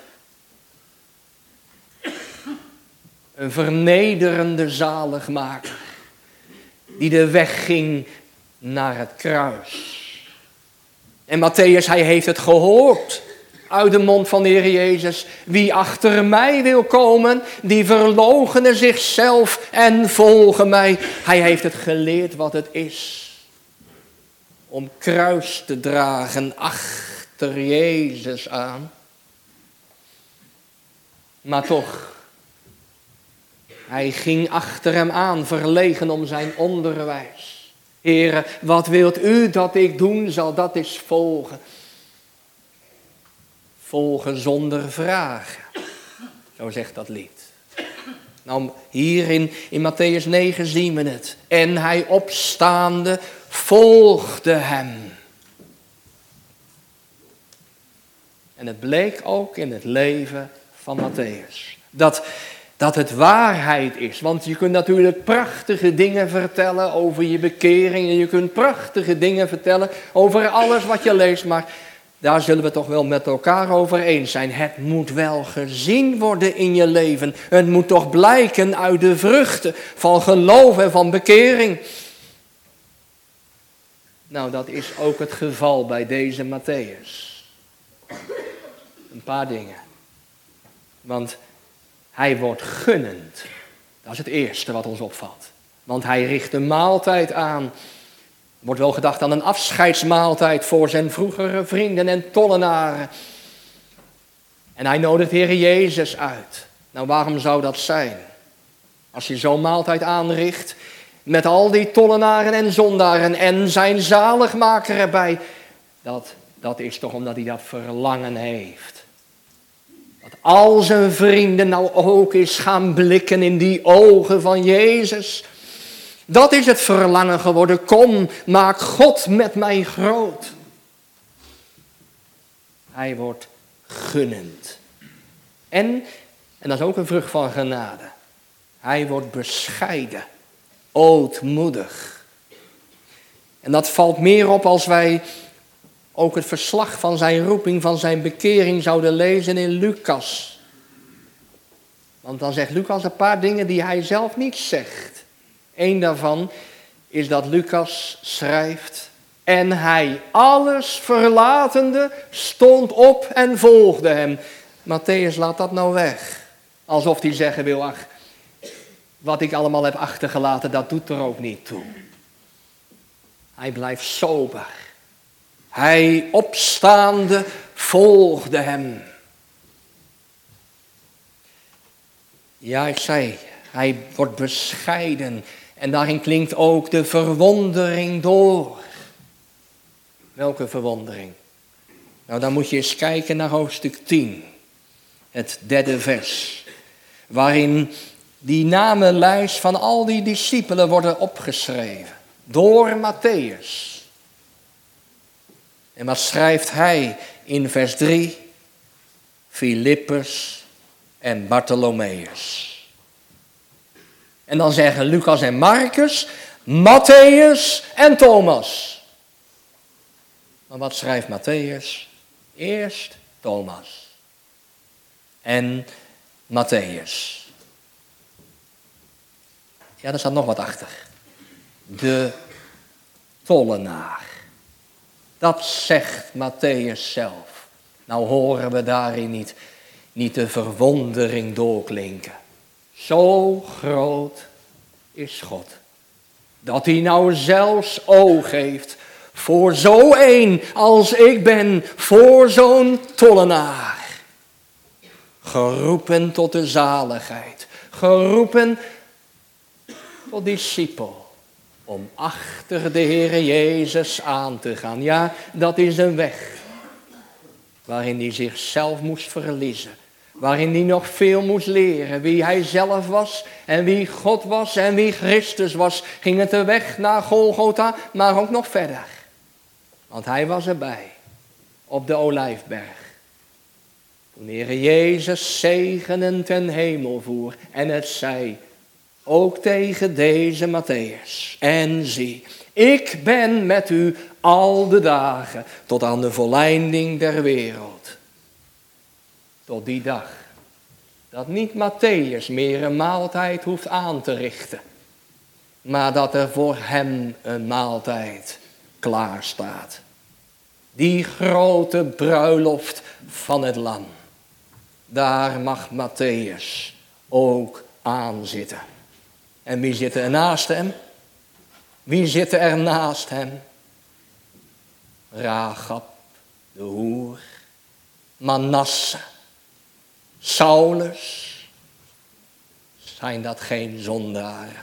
Een vernederende zaligmaker. Die de weg ging naar het kruis. En Matthäus, hij heeft het gehoord uit de mond van de Heer Jezus. Wie achter mij wil komen, die verloochenen zichzelf en volgen mij. Hij heeft het geleerd wat het is om kruis te dragen achter Jezus aan. Maar toch, hij ging achter hem aan, verlegen om zijn onderwijs. Heere, wat wilt u dat ik doen zal, dat is volgen. volgen zonder vragen. Zo zegt dat lied. Nou, hier in, in Mattheüs negen zien we het. En hij opstaande volgde hem. En het bleek ook in het leven van Mattheüs. Dat, dat het waarheid is. Want je kunt natuurlijk prachtige dingen vertellen over je bekering. En je kunt prachtige dingen vertellen over alles wat je leest. Maar daar zullen we toch wel met elkaar over eens zijn. Het moet wel gezien worden in je leven. Het moet toch blijken uit de vruchten van geloof en van bekering. Nou, dat is ook het geval bij deze Mattheüs. Een paar dingen. Want hij wordt gunnend. Dat is het eerste wat ons opvalt. Want hij richt een maaltijd aan. Er wordt wel gedacht aan een afscheidsmaaltijd voor zijn vroegere vrienden en tollenaren. En hij nodigt de Heer Jezus uit. Nou, waarom zou dat zijn? Als je zo'n maaltijd aanricht met al die tollenaren en zondaren en zijn zaligmaker erbij. Dat, dat is toch omdat hij dat verlangen heeft. Dat al zijn vrienden nou ook eens gaan blikken in die ogen van Jezus. Dat is het verlangen geworden. Kom, maak God met mij groot. Hij wordt gunnend. En, en dat is ook een vrucht van genade. Hij wordt bescheiden. Ootmoedig. En dat valt meer op als wij ook het verslag van zijn roeping, van zijn bekering zouden lezen in Lucas. Want dan zegt Lucas een paar dingen die hij zelf niet zegt. Eén daarvan is dat Lucas schrijft: en hij alles verlatende stond op en volgde hem. Mattheüs laat dat nou weg. Alsof hij zeggen wil, ach, wat ik allemaal heb achtergelaten, dat doet er ook niet toe. Hij blijft sober. Hij opstaande volgde hem. Ja, ik zei, hij wordt bescheiden. En daarin klinkt ook de verwondering door. Welke verwondering? Nou, dan moet je eens kijken naar hoofdstuk tien. Het derde vers. Waarin die namenlijst van al die discipelen worden opgeschreven. Door Mattheüs. En wat schrijft hij in vers drie? Filippus en Bartholomeus. En dan zeggen Lucas en Marcus, Mattheüs en Thomas. Maar wat schrijft Mattheüs? Eerst Thomas. En Mattheüs. Ja, daar staat nog wat achter. De tollenaar. Dat zegt Mattheüs zelf. Nou horen we daarin niet, niet de verwondering doorklinken. Zo groot is God. Dat hij nou zelfs oog heeft voor zo een als ik ben, voor zo'n tollenaar. Geroepen tot de zaligheid. Geroepen tot discipel. Om achter de Heere Jezus aan te gaan. Ja, dat is een weg. Waarin hij zichzelf moest verliezen. Waarin hij nog veel moest leren. Wie hij zelf was en wie God was en wie Christus was. Ging het de weg naar Golgotha, maar ook nog verder. Want hij was erbij. Op de Olijfberg. Toen de Heere Jezus zegenend ten hemel voer. En het zei ook tegen deze Mattheüs. En zie, ik ben met u al de dagen tot aan de volleinding der wereld. Tot die dag dat niet Mattheüs meer een maaltijd hoeft aan te richten. Maar dat er voor hem een maaltijd klaar staat. Die grote bruiloft van het lam. Daar mag Mattheüs ook aan zitten. En wie zit er naast hem? Wie zit er naast hem? Rahab, de hoer, Manasse, Saulus. Zijn dat geen zondaren?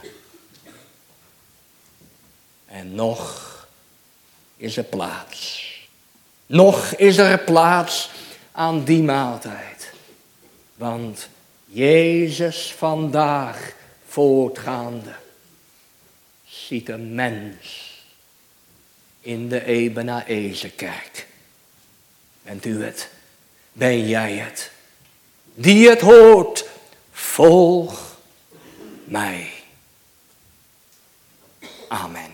En nog is er plaats. Nog is er plaats aan die maaltijd. Want Jezus vandaag voortgaande ziet een mens in de Ebenezer-kerk. Bent u het? Ben jij het? Die het hoort, volg mij. Amen.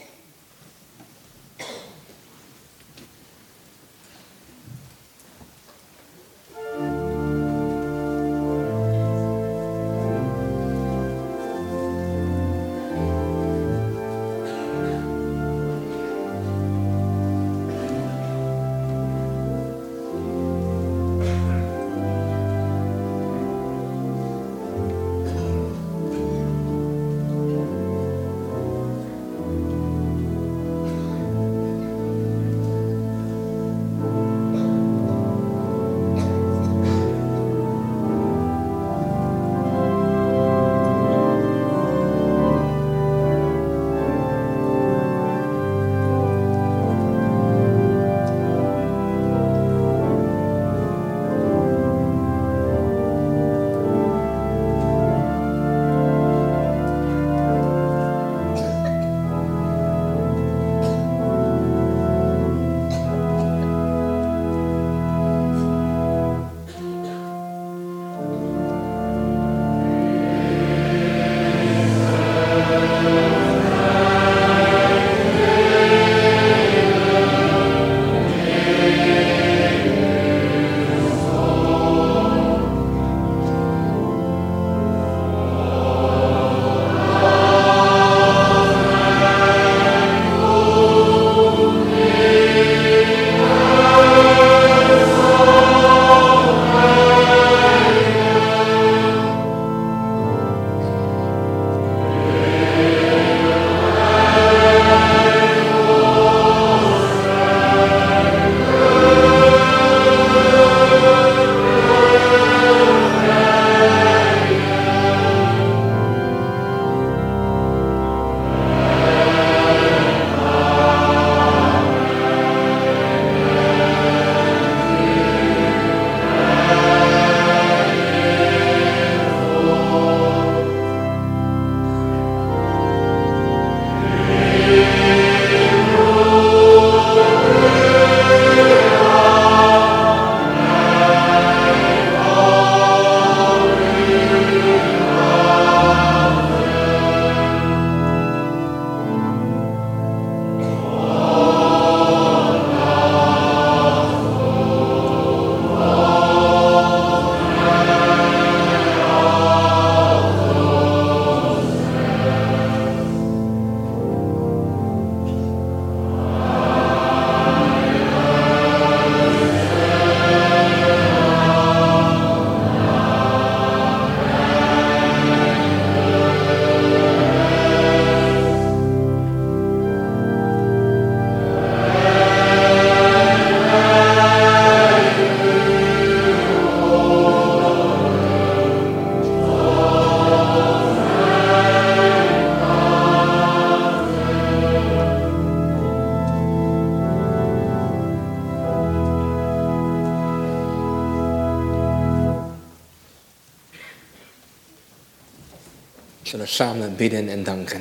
Zullen we samen bidden en danken.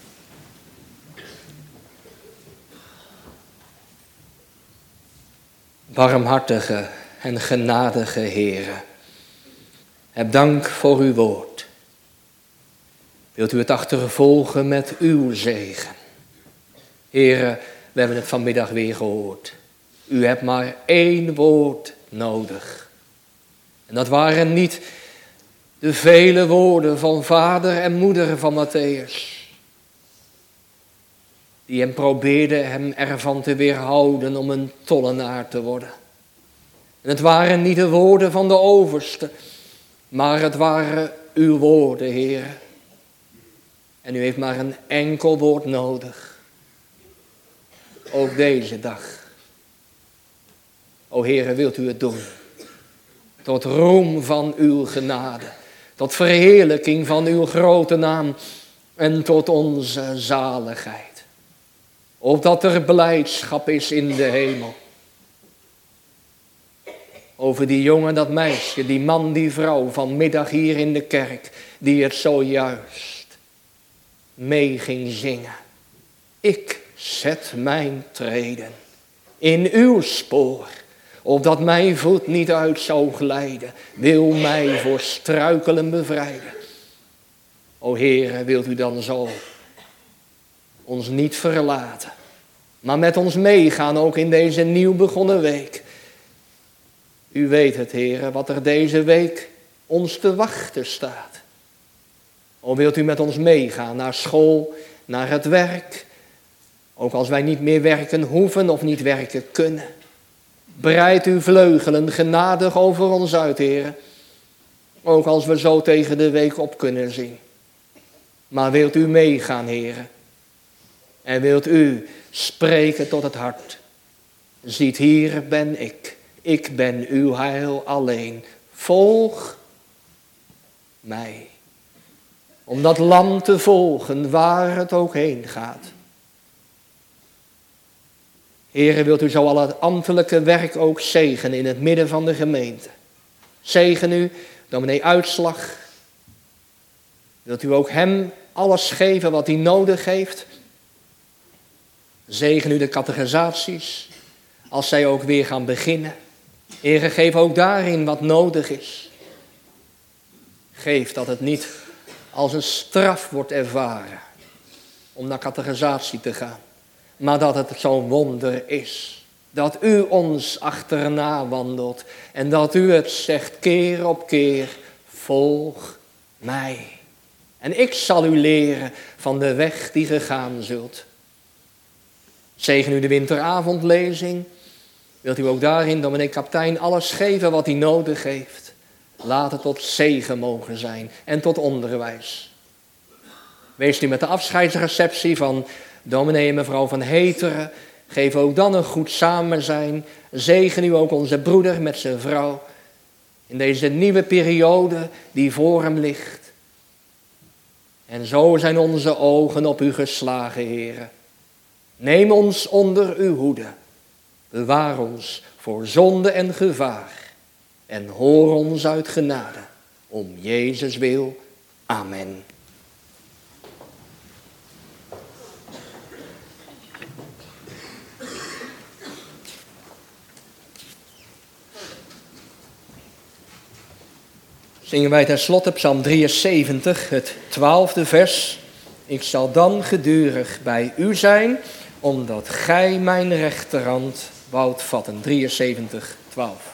Barmhartige en genadige Heere, heb dank voor uw woord. Wilt u het achtervolgen met uw zegen? Heere, we hebben het vanmiddag weer gehoord. U hebt maar één woord nodig. En dat waren niet de vele woorden van vader en moeder van Matthäus, die hem probeerden hem ervan te weerhouden om een tollenaar te worden. En het waren niet de woorden van de overste, maar het waren uw woorden, Heer. En u heeft maar een enkel woord nodig. Ook deze dag. O Heere, wilt u het doen? Tot roem van uw genade. Tot verheerlijking van uw grote naam. En tot onze zaligheid. Opdat er blijdschap is in de hemel. Over die jongen, dat meisje, die man, die vrouw vanmiddag hier in de kerk, die het zojuist mee ging zingen. Ik zet mijn treden in uw spoor, opdat mijn voet niet uit zou glijden. Wil mij voor struikelen bevrijden. O Heere, wilt u dan zo ons niet verlaten, maar met ons meegaan ook in deze nieuw begonnen week. U weet het, Heere, wat er deze week ons te wachten staat. O, wilt u met ons meegaan naar school, naar het werk, ook als wij niet meer werken hoeven of niet werken kunnen. Breid uw vleugelen genadig over ons uit, Heere, ook als we zo tegen de week op kunnen zien. Maar wilt u meegaan, Heere, en wilt u spreken tot het hart. Ziet, hier ben ik, ik ben uw heil alleen. Volg mij. Om dat lam te volgen waar het ook heen gaat. Heere, wilt u zo al het ambtelijke werk ook zegenen in het midden van de gemeente. Zegen u, dominee Uitslag. Wilt u ook hem alles geven wat hij nodig heeft. Zegen u de catechisaties, als zij ook weer gaan beginnen. Heere, geef ook daarin wat nodig is. Geef dat het niet als een straf wordt ervaren om naar catechisatie te gaan. Maar dat het zo'n wonder is. Dat u ons achterna wandelt. En dat u het zegt keer op keer. Volg mij. En ik zal u leren van de weg die ge gaan zult. Zegen u de winteravondlezing. Wilt u ook daarin, dominee Kaptein, alles geven wat hij nodig heeft. Laat het tot zegen mogen zijn en tot onderwijs. Wees u met de afscheidsreceptie van dominee en mevrouw van Heteren. Geef ook dan een goed samenzijn. Zegen u ook onze broeder met zijn vrouw. In deze nieuwe periode die voor hem ligt. En zo zijn onze ogen op u geslagen, Heere. Neem ons onder uw hoede. Bewaar ons voor zonde en gevaar. En hoor ons uit genade. Om Jezus wil. Amen. Zingen wij tenslotte Psalm drieënzeventig, het twaalfde vers. Ik zal dan gedurig bij u zijn, omdat gij mijn rechterhand woudt vatten. drieënzeventig, twaalf.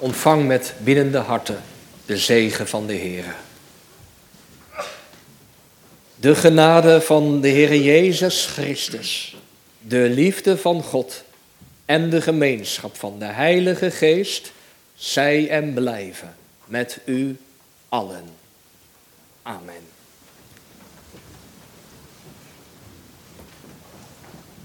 ontvang met biddende harten de zegen van de Heere. De genade van de Heere Jezus Christus, de liefde van God en de gemeenschap van de Heilige Geest, zij en blijven met u allen. Amen.